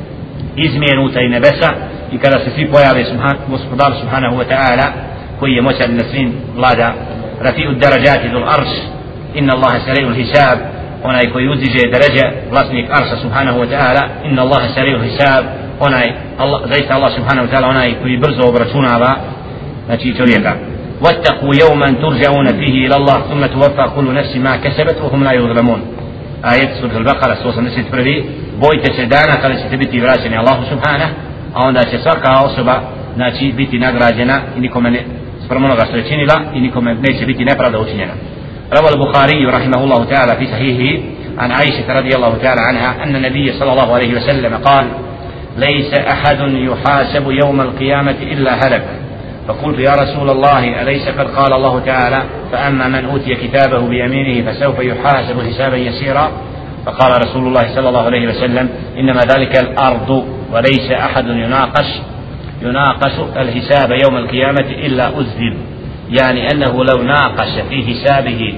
izmijenuta i nebesa i kada se svi pojave gospodar subhanahu wa ta'ala koji je moćan na svim vlada. Rafi'u darajati dhul arsh, inna Allaha sari'ul hisab, onaj koji uzdiže daraja, vlasnik arša subhanahu wa ta'ala. Inna Allaha sari'ul hisab, onaj Allah, zaista Allah subhanahu wa ta'ala onaj koji brzo obračunava, znači čovjeka. Wattaqu yawman turja'una fihi ila Allah thumma tuwaffa kullu nafsin ma kasabat wa hum la yuzlamun. Ajet sura al-Baqara sto osamdeset jedan. Bojte se dana kada ćete biti vraćeni Allahu subhanahu, a onda će svaka osoba, znači, biti nagrađena i nikome ne sprem onoga što je činila i nikome neće biti nepravda učinjena. Rawa al-Bukhari rahimahullahu ta'ala fi sahihi an Aisha radijallahu ta'ala anha anna nabiyya sallallahu alayhi wa sallam qala laysa ahadun yuhasabu yawm al-qiyamati illa halak. فقلت يا رسول الله أليس قد قال الله تعالى فأما من أوتي كتابه بيمينه فسوف يحاسب حسابا يسيرا. فقال رسول الله صلى الله عليه وسلم إنما ذلك الأرض وليس أحد يناقش يناقش الحساب يوم القيامة إلا أذب، يعني أنه لو ناقش في حسابه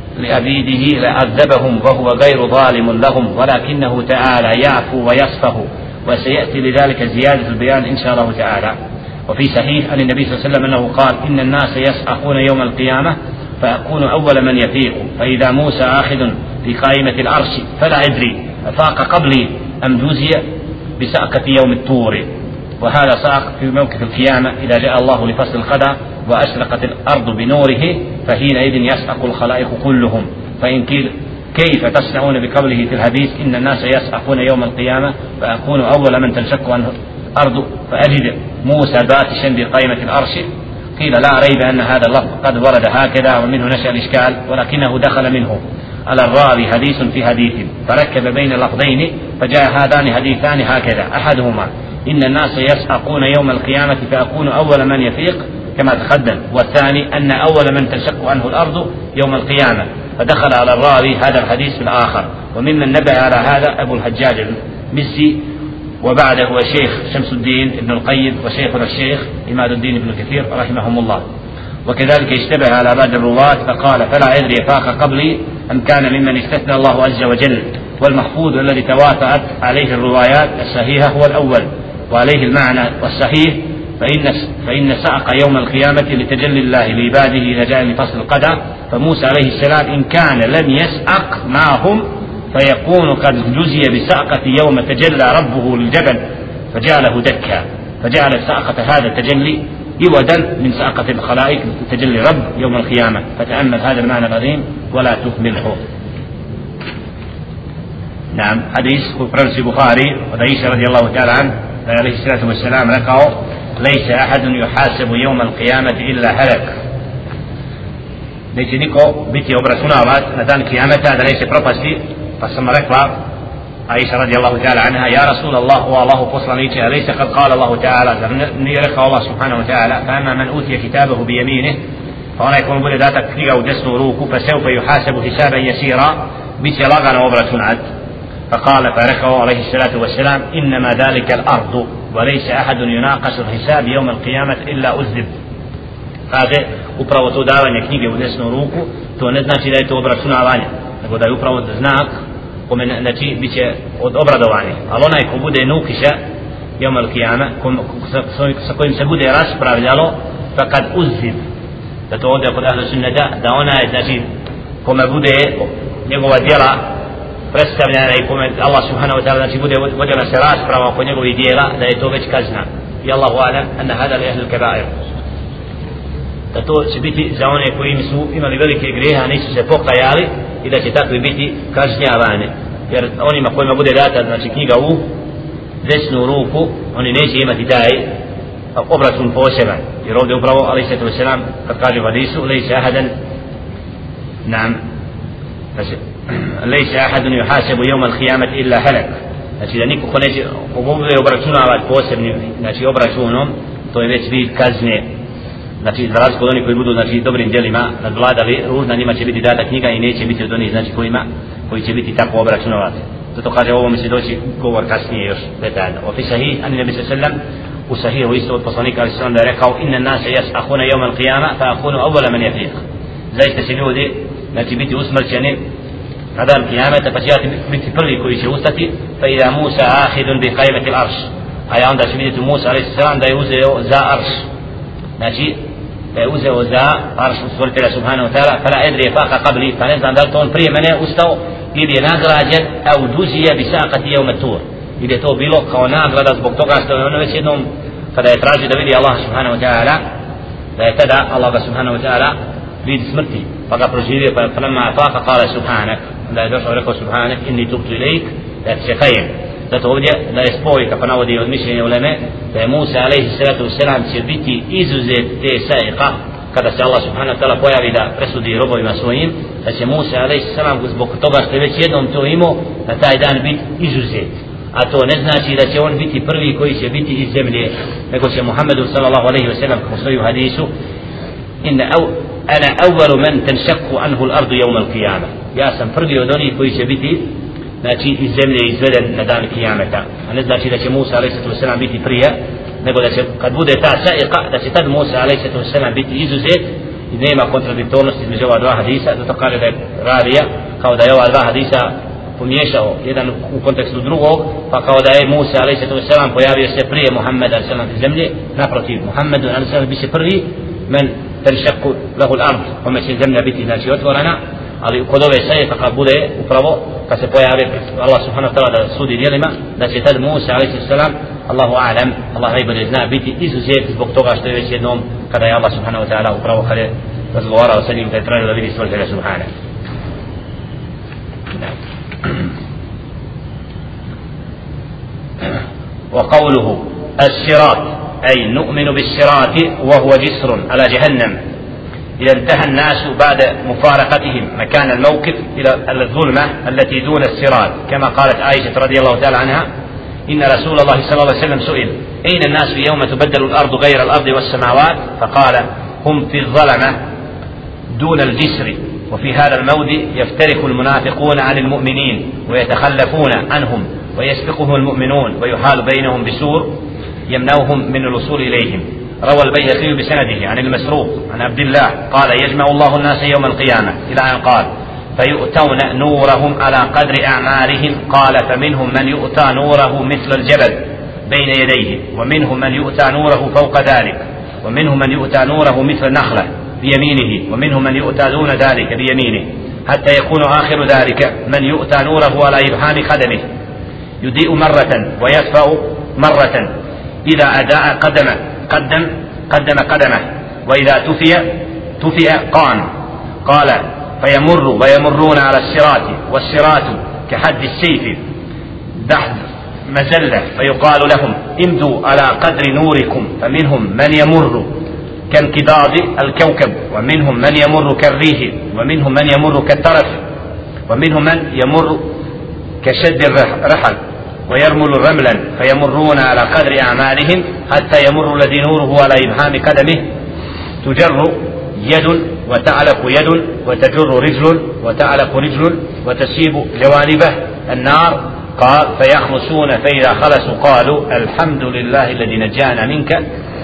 لأبيده لعذبهم وهو غير ظالم لهم، ولكنه تعالى يعفو ويصفه، وسيأتي لذلك زيادة البيان إن شاء الله تعالى. وفي صحيح عن النبي صلى الله عليه وسلم أنه قال إن الناس يصعقون يوم القيامة فأكون أول من يفيق، فإذا موسى آخذ في قائمة العرش فلا أدري أفاق قبلي أم جوزي بسأقة يوم الطور. وهذا ساق في موقف القيامة إذا جاء الله لفصل القضاء وأشرقت الأرض بنوره فحينئذ يسأق الخلائق كلهم. فإن قيل كيف تصنعون بقوله في الحديث إن الناس يسأقون يوم القيامة فأكون أول من تنشق عنه الأرض فأجد موسى باتشا بقائمة العرش، قيل لا ريب أن هذا اللفظ قد ورد هكذا ومنه نشأ الإشكال، ولكنه دخل منه على الراوي حديث في حديث فركب بين اللفظين فجاء هذان حديثان هكذا، أحدهما إن الناس يسأقون يوم القيامة فأكون أول من يفيق كما تقدم، والثاني أن أول من تنشق عنه الأرض يوم القيامة، فدخل على الراوي هذا الحديث في الآخر. وممن نبه على هذا أبو الحجاج المزي، وبعده الشيخ شمس الدين ابن القيم وشيخنا الشيخ إماد الدين ابن كثير رحمهم الله. وكذلك اشتبه على بعض الرواة فقال فلا أدري فاق قبلي أم كان ممن استثنى الله عز وجل، والمحفوظ الذي تواتأت عليه الروايات الصحيحة هو الأول وعليه المعنى والصحيح، فإن فإن سأق يوم القيامة لتجلي الله لعباده إذا جاء لفصل القضاء، فموسى عليه السلام إن كان لم يسأق معهم فيكون قد جزي بسأقة يوم تجلى ربه للجبل فجعله دكا، فجعل سأقة هذا التجلي يودا من سأقة الخلائق تجلي رب يوم القيامة. فتأمل هذا المعنى العظيم ولا تهمله. نعم، حديث في البخاري ودعيش رضي الله تعالى عنه عليه الصلاة والسلام لقاه ليس أحد يحاسب يوم القيامة إلا هلك. neće niko biti obračunavat na dan kijameta da neće propasti. Pa sam rekla Aisha radijallahu ta'ala anha, ja Rasulallah, o Allahu poslaniče, alejsa kad qala Allahu ta'ala, zar nije rekao Allah subhanahu wa ta'ala, fa ama man utije kitabahu bi jaminih, pa onaj komu bude data knjiga u desnu ruku, fa seufa yuhasabu hisaban yasira, bit će lagano obračunat. فقال فركه عليه الصلاة والسلام إنما ذلك الأرض وليس أحد يناقش الحساب يوم القيامة إلا أذب. kaže upravo to davanje knjige u desnu ruku to ne znači da je to obračunavanje, nego da je upravo znak kome znači bit će od obradovanja. Ali onaj ko bude nukiša jevm al-qiyama, sa kojim se bude raspravljalo, fakad uzib, da to ovdje kod ahlu sunneta, da ona je, znači, kome bude njegova djela predstavljena i kome Allah subhanahu wa ta'ala, znači, bude vodjena se rasprava oko njegovih djela, da je to već kazna. I Allahu alam, anna hada li ahlul kebair. Da to će biti za one koji su imali velike grijehe, a nisu se pokajali, i da će takvi biti kažnjavani. Jer onima kojima bude data, znači, knjiga u desnu ruku, oni neće imati taj obračun poseban. Jer ovdje upravo, alejhi salatu vesselam, kad kaže u hadisu, lejse ahadan, nam, znači, lejse ahadun yuhasabu yawm al-qiyamati illa halak. Znači da niko ko neće bude obračunavati posebnim, znači, obračunom, to je već vid kazne. Znači, za razliku od onih koji budu, znači, dobrim djelima nadvladali ružna, njima će biti data knjiga i neće biti od onih, znači, kojima, koji će biti tako obračunavati. Zato kaže, ovo mi se doći govor kasnije još detaljno. O fi sahih, ani nebi sallam, u sahihu isto od poslanika ali sallam da je rekao, inna nase jas'ahuna yawm al-qiyama fa akunu awwala man yafiq. Zaista će ljudi, znači, biti usmrćeni na dan kijameta, pa će ja biti prvi koji će ustati, fa ida Musa ahidun bi qajmeti l-arš. A ja onda će vidjeti Musa alejhi selam da je uzeo za arš. Znači, da je uzeo za arš stvoritelja subhanahu wa ta'ala, fala edrije faqa qabli, pa ne znam da li to on prije mene ustao ili je nagrađen au duzije bi saqati yawm at-tur, ili je to bilo kao nagrada zbog toga što je ono već jednom kada je tražio da vidi Allah subhanahu wa ta'ala, da je tada Allah subhanahu wa ta'ala vidi smrti, pa ga proživio, pa falamma faqa qala subhanak, da je došao rekao subhanak inni tubtu ilejk, da ti se kajem. Zato ovdje da je spoj, kako navodi od mišljenja uleme, da je Musa alejhi salatu vesselam će biti izuzet te sa'iqa, kada se Allah subhanahu wa ta'ala pojavi da presudi robovima svojim, da će Musa alejhi salam zbog toga što je već jednom to imao, na taj dan biti izuzet. A to ne znači da će on biti prvi koji će biti iz zemlje, nego će Muhammedu sallallahu alejhi ve sellem, kako stoji u hadisu, inna au ana awwalu man tanshaqqu anhu al-ardu yawm al-qiyamah. Ja sam prvi od onih koji će biti, znači, iz zemlje izveden na dan kijameta. A ne znači da će Musa alejhi selam biti prije, nego da će, kad bude ta sa'iqa, da će tad Musa alejhi selam biti izuzet i nema kontradiktornosti između ova dva hadisa. Zato kaže da je ravija, kao da je ova dva hadisa pomiješao jedan u kontekstu drugog, pa kao da je Musa alejhi selam pojavio se prije Muhammeda alejhi selam iz zemlje. Naprotiv, Muhammedu alejhi selam bi se prvi men tanshaqqu lahu al-ard, kome će zemlja biti, znači, otvorena. Ali kod ove sa'iqa kad bude upravo kad se pojavi Allah subhanahu wa ta'ala da sudi djelima, da će tad Musa alejhi salam, Allahu a'lam, Allah najbolje zna, biti izuzet zbog toga što je već jednom kada je Allah subhanahu wa ta'ala upravo kada je razgovarao sa njim, da je tražio da vidi stvoritelja subhanahu. وقوله الصراط أي نؤمن بالصراط وهو جسر على جهنم إذا انتهى الناس بعد مفارقتهم مكان الموقف إلى الظلمة التي دون الصراط، كما قالت عائشة رضي الله تعالى عنها إن رسول الله صلى الله عليه وسلم سئل أين الناس يوم تبدل الأرض غير الأرض والسماوات، فقال هم في الظلمة دون الجسر. وفي هذا الموضع يفترق المنافقون عن المؤمنين ويتخلفون عنهم ويسبقهم المؤمنون ويحال بينهم بسور يمنعهم من الوصول إليهم. روى البيهقي بسنده عن المسروق عن عبد الله قال يجمع الله الناس يوم القيامة إلى أن قال فيؤتون نورهم على قدر أعمالهم، قال فمنهم من يؤتى نوره مثل الجبل بين يديه، ومنهم من يؤتى نوره فوق ذلك، ومنهم من يؤتى نوره مثل النخلة بيمينه، ومنهم من يؤتى دون ذلك بيمينه، حتى يكون آخر ذلك من يؤتى نوره على إبهام قدمه يضيء مرة ويدفع مرة، إذا أداء قدم قدم قدم قدمه، وإذا تفي تفي قام. قال فيمر ويمرون على الصراط، والصراط كحد السيف دحد مزلة، فيقال لهم امضوا على قدر نوركم، فمنهم من يمر كانقضاض الكوكب، ومنهم من يمر كالريح، ومنهم من يمر كالطرف، ومنهم من يمر كشد الرحل ويرمل رملا، فيمرون على قدر أعمالهم حتى يمر الذي نوره على إبهام قدمه تجر يد وتعلق يد وتجر رجل وتعلق رجل وتسيب جوانبه النار. قال فيخلصون، فإذا خلصوا قالوا الحمد لله الذي نجانا منك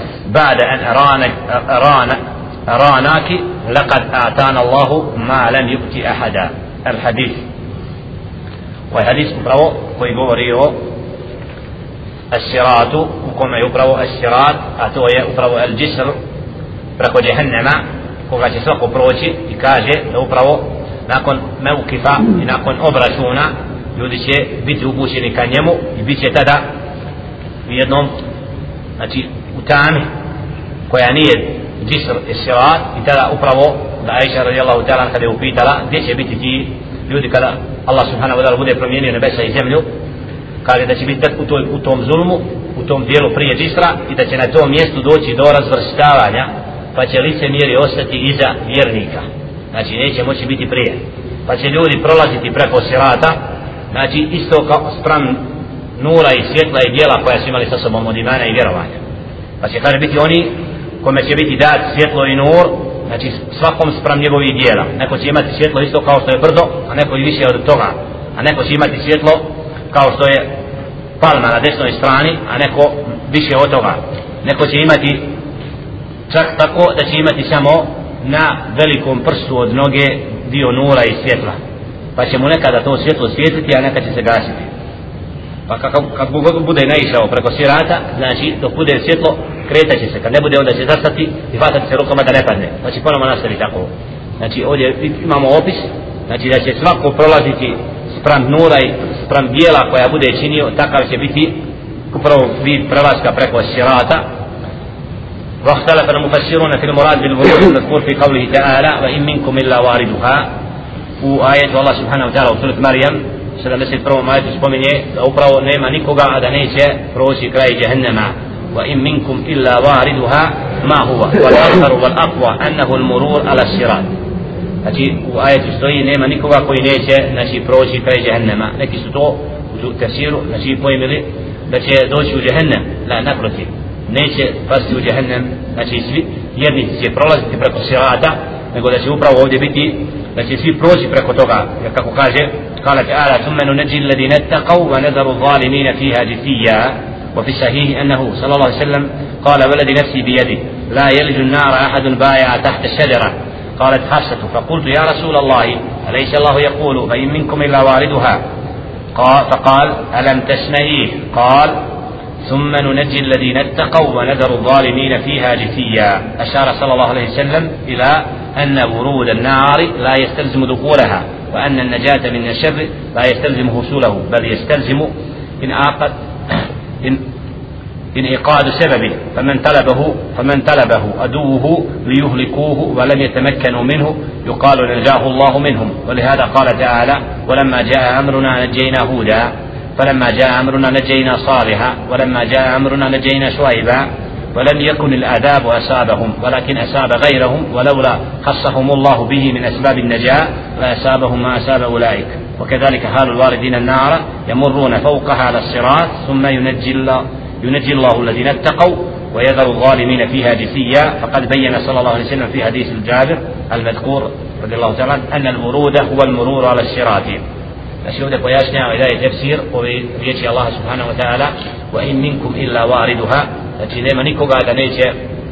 بعد أن أرانك أرانا أراناك لقد آتانا الله ما لم يؤت أحدا. الحديث. Ovaj hadis upravo koji govori o as-siratu, u kome je upravo as-sirat, a to je upravo al-jisr preko Jehennema, koga će svako proći, i kaže da upravo nakon meukifa i nakon obračuna ljudi će biti upućeni ka njemu i bit će tada u jednom, znači u tami koja nije džisr i sirat, i tada upravo da Aisha radijallahu ta'ala kada je upitala gdje će biti ti ljudi kada Allah subhanahu wa ta'ala bude promijenio nebesa i zemlju, kaže da će biti u, toj, u tom zulmu, u tom dijelu prije džisra, i da će na tom mjestu doći do razvrstavanja, pa će licemjeri ostati iza vjernika, znači neće moći biti prije, pa će ljudi prolaziti preko sirata, znači isto kao spram nura i svjetla i dijela koja su imali sa sobom od imana i vjerovanja, pa će kaže biti oni kome će biti dat svjetlo i nur, znači svakom spram njegovih dijela. Neko će imati svjetlo isto kao što je brdo, a neko i više od toga, a neko će imati svjetlo kao što je palma na desnoj strani, a neko više od toga. Neko će imati čak tako da će imati samo na velikom prstu od noge dio nura i svjetla, pa će mu nekada to svjetlo svijetliti, a nekada će se gasiti. Pa kako, kako bude naišao preko sirata, znači dok bude svjetlo kretat će se, kad ne bude onda će zastati i hvatati se rukama da ne padne, pa će ponovno nastaviti tako. Znači ovdje imamo opis, znači da će svako prolaziti spram nura i spram dijela koja bude činio, takav će biti upravo vid prelaska preko sirata. واختلف المفسرون في المراد بالورود المذكور في قوله تعالى وإن منكم إلا واردها. U ajetu Allah subhanahu wa ta'ala u surat Marijam sedamdeset prvom ajetu spominje da upravo nema nikoga a da neće proći kraj Jehennema. وإن منكم إلا واردها ما هو والأظهر والأقوى أنه المرور على الصراط. Znači u ajetu stoji nema nikoga koji neće, znači, proći kraj Jehennema. Neki su to u tefsiru, znači, pojmili da će doći u Jehennem, la naprotiv, neće pasti u Jehennem, znači svi vjernici će prolaziti preko sirata, nego da će upravo ovdje biti da će svi proći preko toga, jer kako kaže قال تعالى ثم ننجي الذين اتقوا ونذر الظالمين فيها جثيا. وفي الصحيح أنه صلى الله عليه وسلم قال والذي نفسي بيده لا يلج النار أحد بايع تحت الشجرة. قالت حفصة فقلت يا رسول الله أليس الله يقول فإن منكم إلا واردها؟ قال فقال ألم تسمعيه؟ قال ثم ننجي الذين اتقوا ونذر الظالمين فيها جثيا. أشار صلى الله عليه وسلم إلى أن ورود النار لا يستلزم دخولها، وأن النجاة من الشر لا يستلزم حصوله، بل يستلزم إنعاقد إن انعقاد سببه، فمن طلبه فمن طلبه عدوه ليهلكوه ولم يتمكنوا منه يقال نجاه الله منهم. ولهذا قال تعالى ولما جاء أمرنا نجينا هودا، فلما جاء أمرنا نجينا صالحا، ولما جاء أمرنا نجينا شعيبا. ولم يكن العذاب أصابهم ولكن أصاب غيرهم، ولولا خصهم الله به من أسباب النجاة لأصابهم ما أصاب أولئك. وكذلك حال الواردين النار يمرون فوقها على الصراط ثم ينجي الله, ينجي الله الذين اتقوا ويذر الظالمين فيها جثيا. فقد بين صلى الله عليه وسلم في حديث الجابر المذكور رضي الله تعالى أن الورود هو المرور على الصراط. Znači ovdje pojašnjava i daje tefsir ove riječi Allaha subhanahu wa ta'ala wa in minkum illa wariduha, znači nema nikoga da neće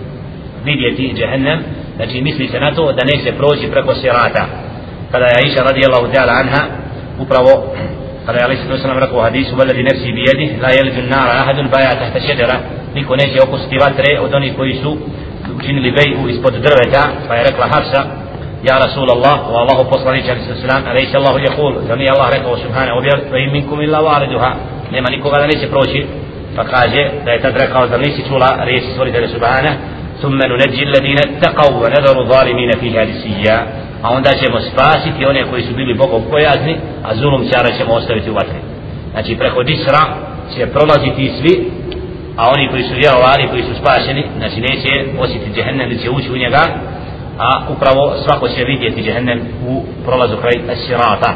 vidjeti Jahannam, znači misli se na to da neće proći preko sirata. Kada je Aisha radijallahu ta'ala anha upravo kada je alejhi salatu vesselam rekao u hadisu والذي نفسي بيده لا يلج النار أحد بايع تحت شجرة, niko neće okusiti vatre od onih koji su učinili bej'u ispod drveta, pa je rekla Hafsa يا رسول الله والله poslaniče alejhi salatu vesselam أليس الله يقول, zar nije Allah rekao subhanahu وإن منكم إلا واردها, nema nikoga da neće proći, pa kaže da je tad rekao da nisi čula riječi stvoritelja subhanahu ثم ننجي الذين اتقوا ونذر الظالمين فيها جثيا, a onda ćemo spasiti one koji su bili Bogom bojazni, a zulumčare ćemo ostaviti u vatri. Znači preko Disra će prolaziti svi, a oni koji su vjerovali, koji su spašeni, znači neće osjetiti Jahannam, neće ući u njega, a upravo svako će vidjeti Jahannam u prolazu kraj As-Sirata.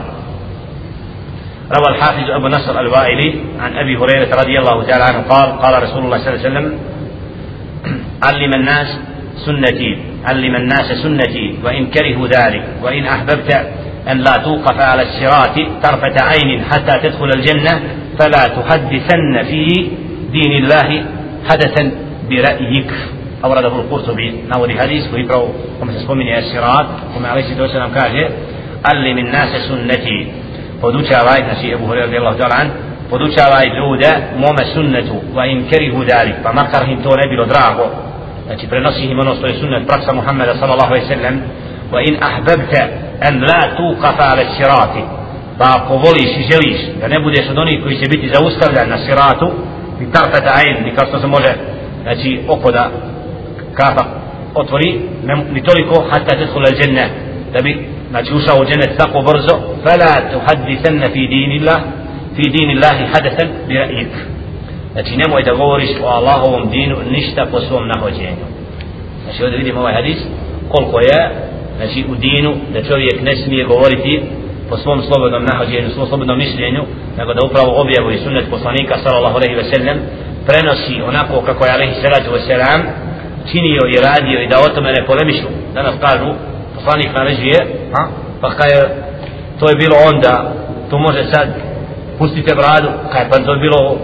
روى الحافظ أبو نصر الوائلي عن أبي هريرة رضي الله تعالى عنه قال قال رسول الله صلى الله عليه وسلم علم الناس سنتي علم الناس سنتي وإن كرهوا ذلك، وإن أحببت أن لا توقف على الصراط طرفة عين حتى تدخل الجنة فلا تحدثن في دين الله حدثا برأيك. أورده القرطبي نوري حديث ويبرو كما تسمى الصراط كما عليه الصلاة والسلام قال علم الناس سنتي. podučavaj, znači Ebu Hurajra radijallahu ta'ala an, podučavaj ljude mome sunnetu wa in kerihu dalik, pa makar im to ne bilo drago, znači prenosi im ono što je sunnet praksa Muhammeda sallallahu alejhi ve sellem. Wa in ahbabta an la tuqafa ala sirati, pa ako voliš i želiš da ne budeš od onih koji će biti zaustavljan na siratu i tarfata ayn, ni kao što se može, znači oko da kafa otvori, ni toliko hatta tadkhul al janna, da bi znači ušao u džennet tako brzo. Fala tuhaddithanna fi dinillah fi dinillahi hadathan bi ra'yik, znači nemoj da govoriš o Allahovom dinu ništa po svom nahođenju. Znači ovdje vidimo ovaj hadis koliko je znači u dinu da čovjek ne smije govoriti po svom slobodnom nahođenju, svom slobodnom mišljenju, nego da upravo objavu i sunnet poslanika sallallahu alejhi ve sellem prenosi onako kako je alejhi salatu vesselam činio i radio, i da o tome ne polemišu. Danas kažu poslanik naređuje, pa kaže to je bilo onda, to može sad, pustite bradu, kaže pa to je bilo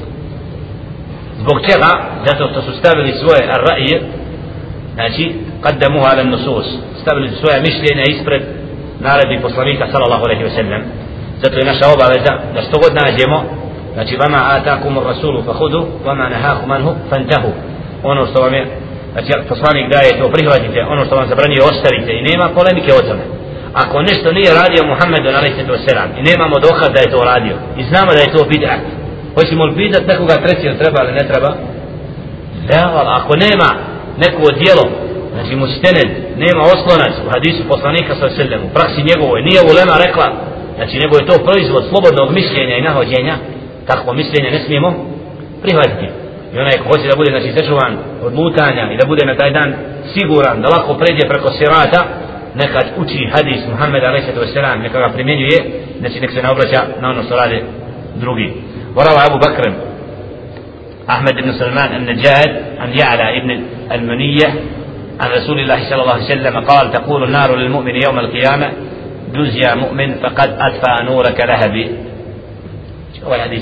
zbog čega? Zato što su stavili svoje ar-ra'je, znači qaddamuhu ala an-nusus, stavili svoje mišljenja ispred naredbi poslanika sallallahu alejhi ve sellem. Zato je naša obaveza da što god nađemo, znači vama atakum ar-rasulu fakhudu vama nahakum anhu fantahu, ono što vam je znači poslanik daje to prihvatite, ono što vam zabranjuje ostavite, i nema polemike o tome. Ako nešto nije radio Muhammedu alejhi selam i nemamo dokaz da je to radio i znamo da je to bid'at, hoćemo li pitati nekoga trećeg treba ili ne treba? Da, ako nema neko djelo, znači mustened, nema oslonac u hadisu poslanika sallallahu alejhi ve sellem, u praksi njegovoj, nije ulema rekla, znači nego je to proizvod slobodnog mišljenja i nahođenja, takvo mišljenje ne smijemo prihvatiti. I onaj ko hoće da bude znači sačuvan od lutanja i da bude na taj dan siguran da lako pređe preko sirata, neka uči hadis Muhammeda alejhi selam, neka ga primjenjuje, znači nek se ne obraća na ono što rade drugi. وروى أبو بكر أحمد بن سلمان النجاد عن يعلى ابن المنية عن رسول الله صلى الله عليه وسلم قال تقول النار للمؤمن يوم القيامة جز يا مؤمن فقد أطفأ نورك لهبي. هو الحديث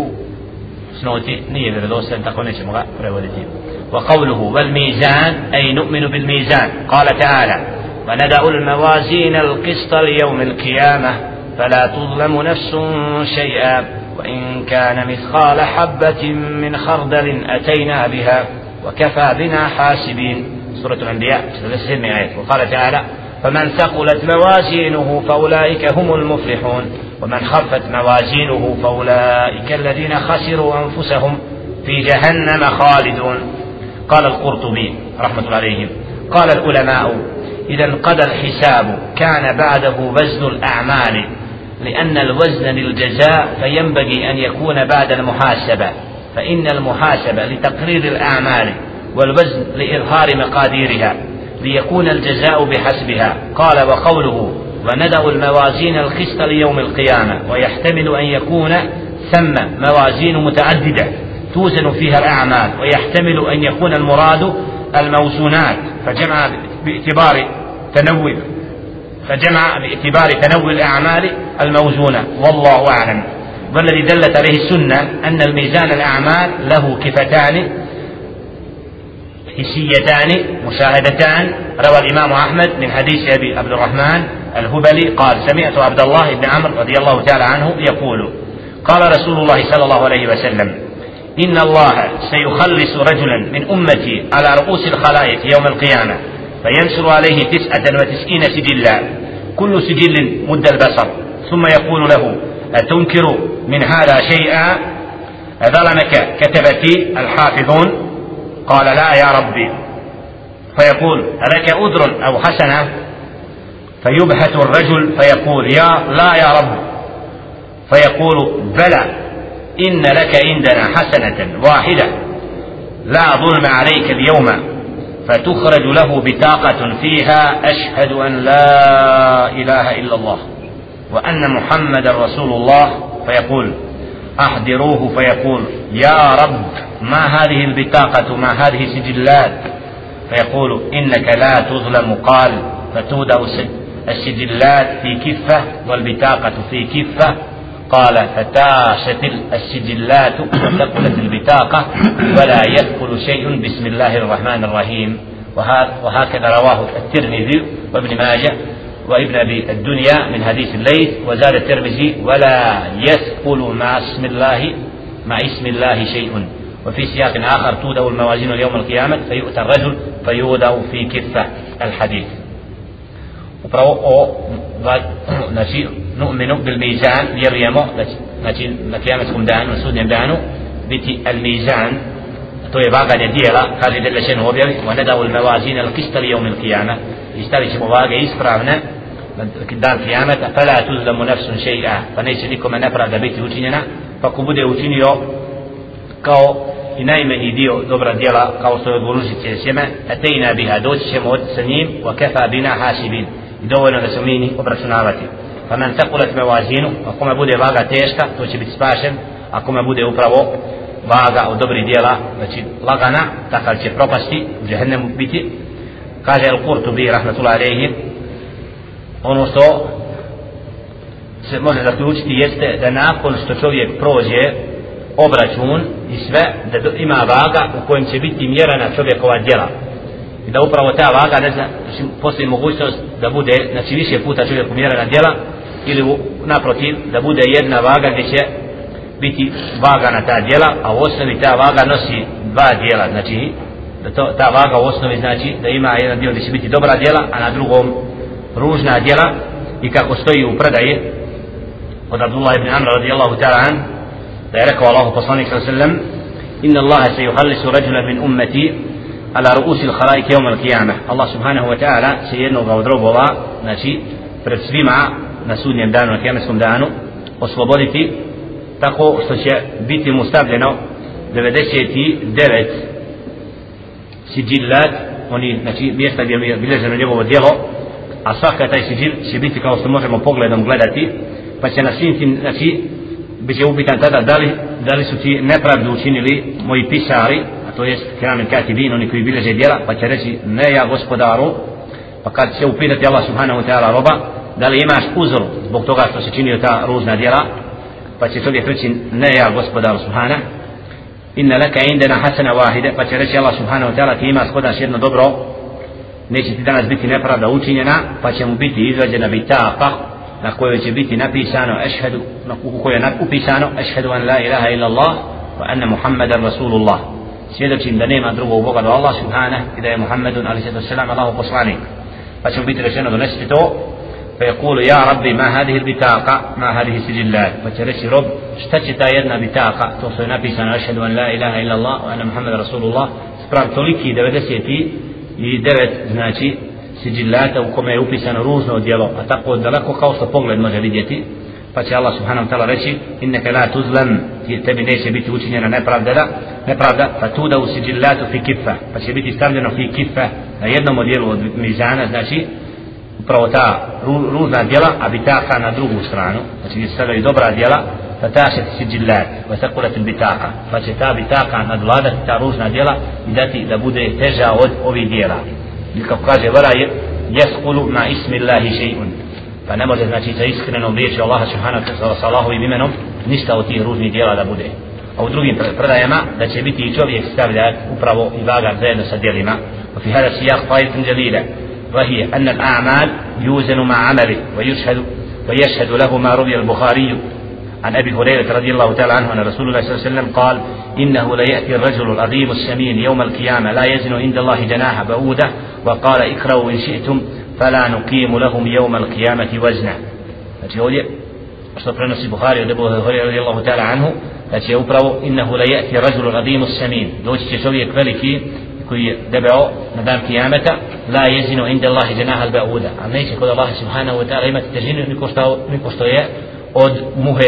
سنوتي نية بالدوسة تقول مغا بريودتي. وقوله والميزان أي نؤمن بالميزان. قال تعالى وندع الموازين القسط ليوم القيامة فلا تظلم نفس شيئا وإن كان مثقال حبة من خردل أتينا بها وكفى بنا حاسبين. سورة الأنبياء. وقال تعالى فمن ثقلت موازينه فأولئك هم المفلحون ومن خفت موازينه فأولئك الذين خسروا أنفسهم في جهنم خالدون. قال القرطبي رحمة الله عليهم قال العلماء إذا انقضى الحساب كان بعده وزن الأعمال، لأن الوزن للجزاء فينبغي أن يكون بعد المحاسبة، فإن المحاسبة لتقرير الأعمال والوزن لإظهار مقاديرها ليكون الجزاء بحسبها. قال وقوله وندع الموازين القسط ليوم القيامة ويحتمل أن يكون ثم موازين متعددة توزن فيها الأعمال، ويحتمل أن يكون المراد الموزونات فجمع باعتبار تنوع فجمع باعتبار تنوع الأعمال الموزونة، والله أعلم. والذي دلت عليه السنة أن الميزان الأعمال له كفتان حسيتان مشاهدتان. روى الإمام أحمد من حديث أبي عبد الرحمن الهبلي قال سمعت عبد الله بن عمرو رضي الله تعالى عنه يقول قال رسول الله صلى الله عليه وسلم إن الله سيخلص رجلا من أمتي على رؤوس الخلائق يوم القيامة فينشر عليه تسعة وتسعين سجلا كل سجل مد البصر، ثم يقول له أتنكر من هذا شيئا؟ أظلمك كتبتي الحافظون؟ قال لا يا ربي. فيقول ألك أذر أو حسنة؟ فيبهت الرجل فيقول يا لا يا رب. فيقول بلى إن لك عندنا حسنة واحدة لا ظلم عليك اليوم، فتخرج له بطاقة فيها أشهد أن لا إله إلا الله وأن محمد رسول الله. فيقول أحضروه فيقول يا رب ما هذه البطاقة ما هذه السجلات؟ فيقول إنك لا تظلم. قال فتودع السجلات في كفة والبطاقة في كفة. قال فتاشت السجلات وثقلت البطاقة ولا يثقل شيء بسم الله الرحمن الرحيم. وهكذا رواه الترمذي وابن ماجه وابن أبي الدنيا من حديث الليث. وزاد الترمذي ولا يثقل مع اسم الله مع اسم الله شيء. وفي سياق آخر تودع الموازين يوم القيامة فيؤتى الرجل فيوضع في كفة الحديث. upravo o znači nu'minu bil mizan, vjerujemo da će znači na kıyametskom danu, na sudnjem danu biti al mizan, to je vaganje dijela, kaže da će u objavi wa nada'u al mawazin al qist li yawm al qiyamah, i stavit ćemo vage ispravne na dan kıyameta, fala tuzlamu nafsun shay'a, pa neće nikome nepravda biti učinjena, pa ko bude učinio kao i najmanji dio dobra djela kao što je od goružice sjeme, atejna biha, doći ćemo od sa njim, wa kafa bina hasibin, i dovoljno da se umini obračunavati. Pa man taqulat mawazinu, ako me bude vaga teška, to će biti spašen, ako me bude upravo vaga od dobrih djela, znači lagana, takav će propasti, u džehennemu biti. Kaže Al-Qurtubi rahmatullahi alejhi, ono što se može zaključiti jeste da nakon što čovjek prođe obračun i sve, da ima vaga u kojem će biti mjerena čovjekova djela, i da upravo ta vaga, ne znam, postoji mogućnost da bude, znači više puta čovjeku mjerena djela, ili naprotiv da bude jedna vaga gdje će biti vaga na ta djela, a u osnovi ta vaga nosi dva djela, znači da to, ta vaga u osnovi znači da ima jedan dio gdje će biti dobra djela, a na drugom ružna djela. I kako stoji u predaji od Abdullah ibn Amra radijallahu ta'ala an, da je rekao Allahu poslanik sallallahu alejhi ve sellem: inna Allaha sayuhallisu rajulan min ummati ala ru'usil khalaiq yawm al-qiyamah. Allah subhanahu wa ta'ala će jednog od robova, znači pred svima na sudnjem danu, na kıyametskom danu, osloboditi tako što će biti mu stavljeno devedeset devet siđilat, oni, znači mjesta gdje je bilježeno njegovo djelo, a svaka taj siđil će biti kao što možemo pogledom gledati, pa će na svim tim, znači bit će upitan tada da li, da li su ti nepravdu učinili moji pisari, a to jest kiramen katibin, oni koji bilježe djela, pa će reći ne ja gospodaru. Pa kad će upitati Allah subhanahu wa ta'ala roba da li imaš uzor zbog toga što se činio ta ružna djela, pa će čovjek reći ne ja gospodaru subhanahu, inna laka indana hasana wahide, pa će reći Allah subhanahu wa ta'ala ti imaš kod nas jedno dobro, neće ti danas biti nepravda učinjena, pa će mu biti izvađena bitaka na kojoj će biti napisano ešhedu, na kojoj je upisano ešhedu an la ilaha illa Allah wa anna Muhammadan Rasulullah, svjedočim da nema drugog Boga do Allah subhanahu i da je Muhammedun alejhi selam Allahu poslanik. Pa će mu biti rečeno donesite to, pa yaqulu ya rabbi ma hadhihi al-bitaqa ma hadhihi sijillat, pa će reći rob šta će ta jedna bitaka, to što je napisano ešhedu an la ilaha illa Allah wa anna Muhammadan Rasulullah, sprav toliki devedeset devet znači siđilata u kome je upisano ružno djelo, a tako daleko kao što pogled može vidjeti. Pa će Allah subhanahu wa ta'ala reći innaka la tuzlam, tebi neće biti učinjena nepravda, nepravda, pa tuda u siđilatu fi kiffa, pa će biti stavljeno fi kiffa na jednom odjelu od mizana, znači upravo ta ru, ružna djela, a bitaka na drugu stranu, znači gdje se stavljaju dobra djela, pa ta će siđilat, pa takulat bitaka, pa će ta bitaka nadvladati ta ružna djela i dati da bude teža od ovih djela. Ili kako kaže vela jeskulu ma ismi Allahi še'un, pa ne može znači sa iskrenom riječi Allaha subhanahu wa ta'ala sa Allahovim imenom ništa od tih ružnih djela da bude. A u drugim predajama da će biti i čovjek stavljat upravo i vagat zajedno sa djelima. وفي هذا السياق فائدة جليلة وهي أن الأعمال يوزن مع عمله ويشهد ويشهد له ما روي البخاري عن أبي هريرة رضي الله تعالى عنه أن رسول الله صلى الله عليه وسلم قال إنه ليأتي الرجل العظيم السمين يوم القيامة لا يزن عند الله جناح بعودة وقال اكرهوا إن شئتم فلا نقيم لهم يوم القيامة وزنا. Znači ovdje što prenosi Buhari od Ebu Hurajre radijallahu ta'ala anhu, znači je upravo innahu la ya'ti rajulu radimu samin, doći će čovjek veliki koji je debeo na dan kijameta, la yazinu inda Allahi janaha al-ba'uda, a neće kod Allaha subhanahu wa ta'ala imati težinu niko što je od muhe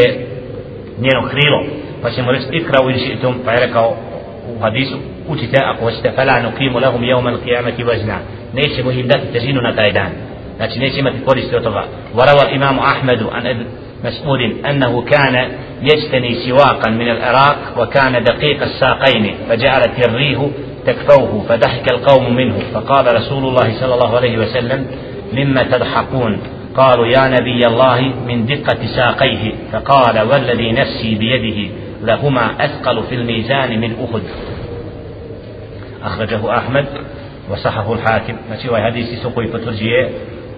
njeno krilo. Pa ćemo reći ikra'u in ši'tum, pa je rekao u hadisu učite ako hoćete fala nuqimu lahum yawma al-qiyamati wazna, nećemo im dati težinu na taj dan, znači neće imati koristi od toga. Warawa imamu Ahmedu an Ibn مسعود أنه كان يجتني سواقا من العراق وكان دقيق الساقين فجعلت الريح تكفوه فضحك القوم منه فقال رسول الله صلى الله عليه وسلم مما تضحكون قالوا يا نبي الله من دقة ساقيه فقال والذي نفسي بيده لهما أثقل في الميزان من أحد. أخرجه أحمد وصححه الحاكم. znači ovaj hadis isto koji potvrđuje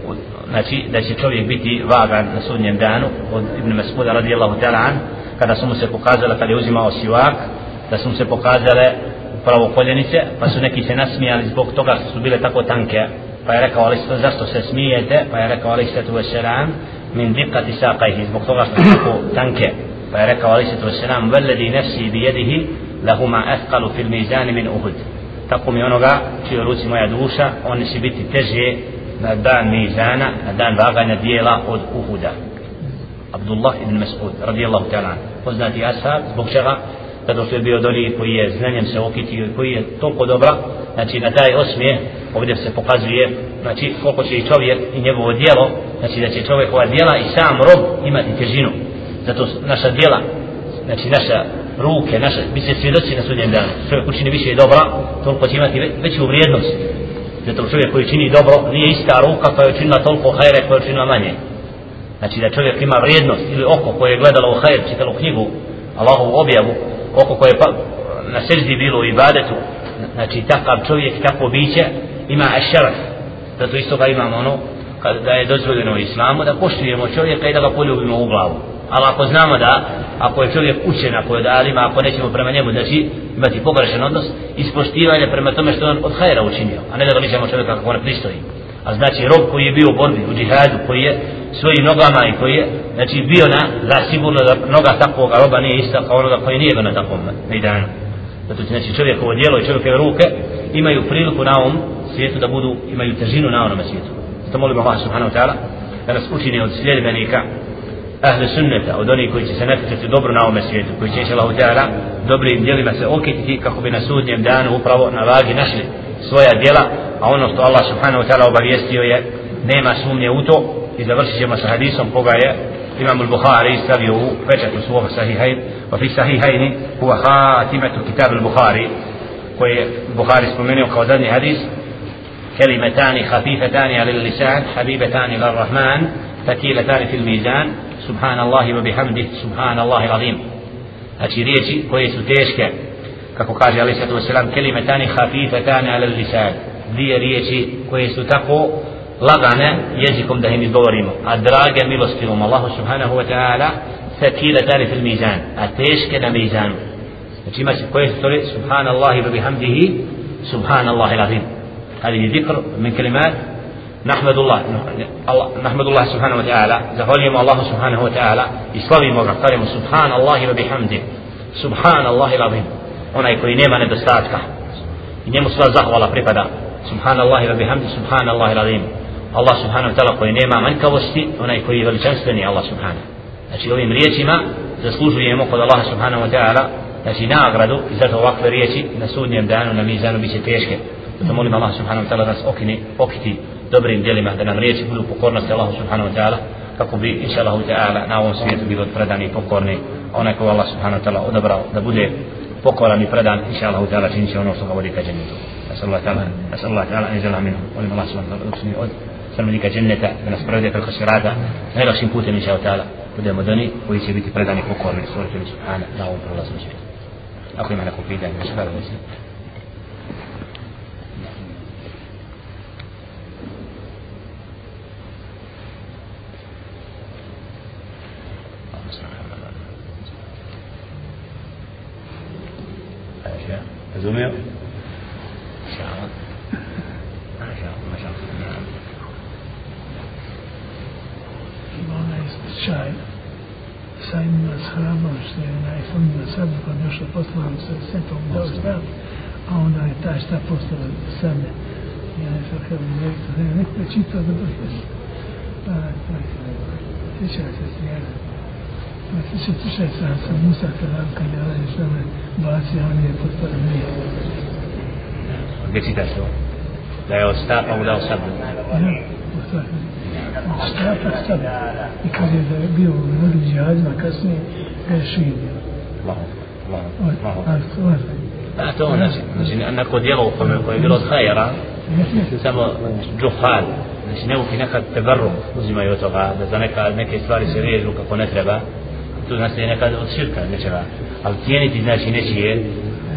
znači da će čovjek biti vagan na sudnjem danu. Od Ibn Mas'uda radijallahu ta'ala an, kada su mu se pokazale, kada je uzimao sivak, da su mu se pokazale upravo koljenice, pa su neki se nasmijali zbog toga što su bile tako tanke, pa je rekao, ali zašto se smijete, pa je rekao, ali sallatu wassalam, min diqqati saqaihi, zbog toga što su tako tanke, pa je rekao, ali sallatu wassalam, valladi nafsi bijedihi, lahuma athqalu fil mizani min Uhud. Tako mi onoga, čijoj ruci moja duša, oni će biti teže na dan mizana, na dan vaganja dijela od Uhuda. Abdullah ibn Mas'ud radijallahu ta'ala, poznati ashab, zbog čega? Zato što je bio od onih koji je znanjem se okitio i koji je toliko dobra, znači na taj osmijeh ovdje se pokazuje, znači koliko će i čovjek i njegovo djelo, znači da će čovjekova djela i sam rob imati težinu. Zato naša djela, znači naša ruke, naša, mi se svjedoci na sudnjem danu, čovjek učini više dobra, toliko će imati veću vrijednost. Zato čovjek koji čini dobro nije ista ruka koja je učinila toliko hajra koja je učinila manje. Znači da čovjek ima vrijednost, ili oko koje je gledalo u hajr, čitalo knjigu, Allahovu objavu, oko koje je pa, na seždi bilo u ibadetu, znači takav čovjek, takvo biće ima ašaraf. Zato isto ga imamo ono, da je dozvoljeno u islamu, da poštujemo čovjeka i da ga poljubimo u glavu. Ali ako znamo da, ako je čovjek učen, ako je da alima, ako nećemo prema njemu, znači imati pogrešan odnos, ispoštivanje prema tome što on od hajra učinio, a ne da ga ličamo čovjeka kako ne pristoji. A znači rob koji je bio u borbi, u džihadu, koji je svojim nogama i koji je, znači bio na, zasigurno da noga takvog roba nije ista kao onoga koji nije bio na takvom mejdanu. Zato znači čovjekovo djelo i čovjekove ruke imaju priliku na ovom svijetu da budu, imaju težinu na onome svijetu. Zato molimo Allah subhanahu wa ta'ala da nas učini od sljedbenika ahli sunneta, od onih koji će se natjecati dobro na ovome svijetu, koji će inshallah ta'ala dobrim djelima se okititi kako bi na sudnjem danu upravo na vagi našli svoja djela, a ono što Allah subhanahu wa ta'ala obavijestio je nema sumnje u to. I završit ćemo sa hadisom koga je Imam al-Bukhari stavio u pečatu svoga Sahihain, pa fi Sahihajni huwa hatimatu kitab al-Bukhari, koji je Bukhari spomenuo kao zadnji hadis, kelimetani hafifatani ala lisan, habibatani ila rahman, takilatani fil mizan, subhanallahi wa bihamdih, subhanallahi l'azim. Znači riječi koje su teške, kako kaže alejhi salatu vesselam, kelimetani hafifatani ala lisan, dvije riječi koje su tako lagane jezikom da im izgovorimo, a drage milostivom Allahu subhanahu wa ta'ala, takilatani fil mizan, a teške na mizanu. Znači ima se koje su to subhanallahi wa bihamdihi, subhanallahi l'azim. هذه ذكر من كلمات نحمد الله نحمد الله سبحانه وتعالى زهوليم الله سبحانه وتعالى يسلمي مغفرم سبحان الله وبحمده سبحان الله العظيم onaj koji nema nedostatka i njemu sva zahvala pripada subhanallahi wa bihamdi subhanallahi alazim. Allah subhanahu wa ta'ala koji nema manjkavosti, onaj koji je veličanstveni Allah subhanahu. Znači ovim riječima zaslužujemo kod Allah subhanahu wa ta'ala znači nagradu i zato ovakve riječi na sudnjem danu na mizanu biće teške. Zato molim Allah subhanahu wa ta'ala da nas okini, okiti dobrim djelima, da nam riječi budu pokornosti Allah subhanahu wa ta'ala, kako bi inša Allah ta'ala na ovom svijetu bilo predani i pokorni, a onaj koji Allah subhanahu wa ta'ala odabrao da bude pokoran i predan, inša Allah ta'ala činit će ono što ga vodi ka džennetu. Nasal Allah ta'ala, nasal Allah ta'ala, anizala minhu, molim Allah subhanahu wa ta'ala, učini od stanovnika dženneta, da nas prevede preko sirata, najlakšim putem inša Allah ta'ala, budemo od onih koji će biti predani i pokorni, stvoritelji subhanahu na ovom prolaznom svijetu. Ako ima neko pitanje, inša Allah, Razumio? Šala. Mašala, mašala. Ima onaj slučaj sa jednim ashabom što je najfond na sebi pa došlo poslao se setom dao štab, a onda je taj štab postao sebe. Ja je sad kada mi rekao, da je neko je čitao da došlo. Pa, sjećaj se s njega. Pa sjećaj slučaj sa, sa Musa kada kad je ovaj šame bacio, on je postao nije. Gdje čitaš to? Da je od štapa mu dao sablju? Ja, postao od štapa sablju. I kad je bio u mnogim džihadima kasnije, ga je šidio. Allahu, Allahu, Allahu. A to ono, znači neko djelo u kome koje je bilo od hajera, samo džuhal, znači neuki nekad tebarru uzimaju od toga, da za neka, neke stvari se režu kako ne treba, tu nastaje nekad od širka nečega, ali cijeniti znači nečije,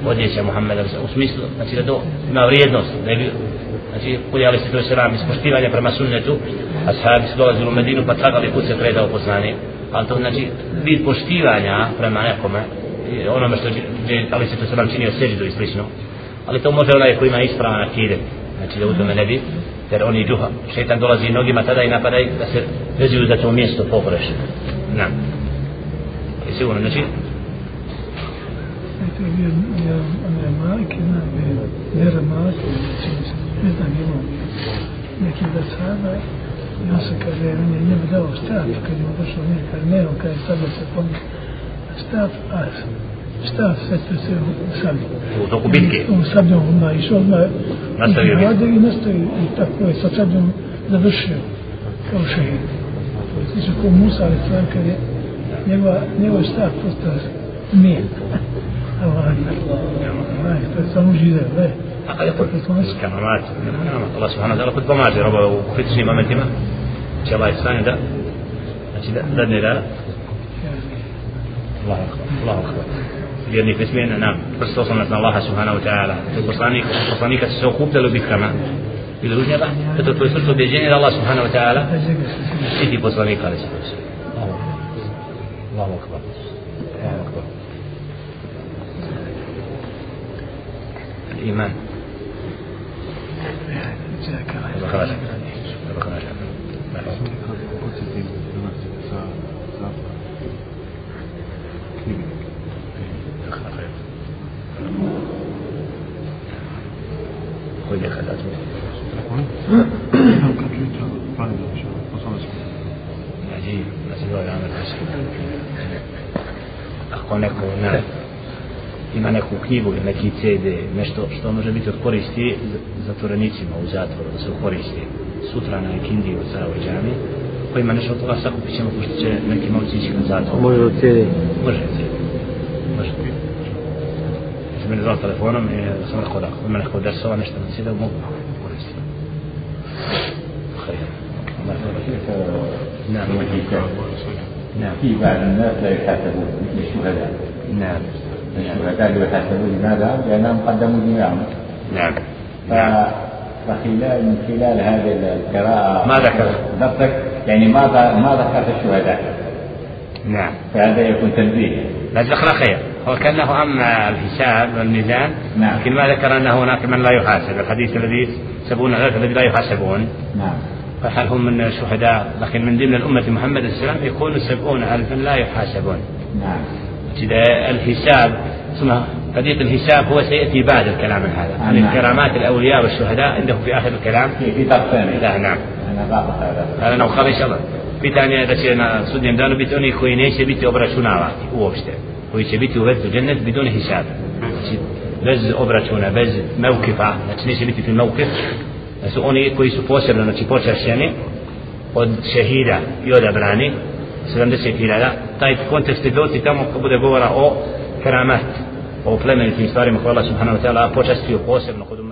odjeća Muhammeda, u smislu, znači da to ima vrijednost, da je, znači, kod je ali se to selam ispoštivanja prema sunnetu, ashabi su dolazili u Medinu pa tragali put se predao poslanik, ali to znači vid poštivanja prema nekome, onome što je ali se to selam činio seždu i slično, ali to može onaj koji ima ispravan akidet, znači da u tome ne bi, jer oni duha, šeitan dolazi nogima tada i napadaj da se vezuju za to mjesto pogrešno. Na. I sigurno, znači, to je bio onaj Malik, znam, Vera Malik, ne znam, imao neki da sada, i on se kaže, on je njemu dao štap, kad je mu došao njeg, kaže, ne, on kaže, sad da se pomni štap, a štap sve to se sablju. U toku bitke? U sabljom odmah išao, odmah nastavio bitke. I nastoji, i tako je sa sabljom završio, kao šehid. Slično kao Musa, ali stvar, kad je njegov štap postao mijen. Allah, to je samo žive, ne? A je to kamamat, Allah subhanahu wa ta'ala kod pomaže roba u kritičnim momentima, će Allah stane da, znači da dadne da, Allahu akbar, Allahu akbar. Vjernik ne smije nam prst osnovnat na Allaha subhanahu wa ta'ala, to poslanik, poslanika su se okupljali u bitkama, ili uz njega, to to je srce objeđenje da Allah subhanahu wa ta'ala štiti poslanika, ali se to se. Allahu akbar, Allahu akbar. الإيمان عجيب ako neko na ima neku knjigu ili neki C D, nešto što može biti od koristi zatvorenicima u zatvoru, da se koristi sutra na ikindiju u Sarajevoj džami, ko ima nešto od toga sakupit ćemo, pošto će neki momci ići na zatvor. Može od C D? Može C D. Može. Znači mene zvao telefonom i sam rekao da ima neko desova, nešto na C D-u mogu koristiti. Hajde. نعم نعم في بعض الناس لا يحاسبون مثل الشهداء. نعم الشهداء لا يحاسبون لماذا؟ لأنهم قدموا دماءهم. نعم فخلال من خلال هذه القراءة ما ذكر درسك يعني ما ما ذكرت الشهداء. نعم فهذا يكون تنبيه. لا ذكر خير هو كأنه أما الحساب والميزان نعم. لكن ما ذكر أنه هناك من لا يحاسب الحديث الذي يحسبون الذي لا يحاسبون. نعم. فهل هم من الشهداء لكن من ضمن الأمة محمد السلام يكون سبعون ألفا لا يحاسبون. نعم. الحساب ثم قضية الحساب هو سيأتي بعد الكلام هذا عن نعم. الكرامات الأولياء والشهداء عنده في آخر الكلام في في درس ثاني. لا نعم. أنا ضابط هذا. هذا نوخر إن شاء الله. Pitanje da će na sudnjem danu biti oni koji neće biti obračunavati uopšte, koji će biti uvedeni u džennet bidun hisab, znači bez obračuna, bez mevkifa, znači neće biti fi mevkif, da su oni koji su posebno, znači počašćeni od šehida i odabrani, sedamdeset hiljada, taj kontekst je doći tamo kad bude govora o keramat, o plemenitim stvarima koje Allah subhanahu wa ta'ala počastio posebno kod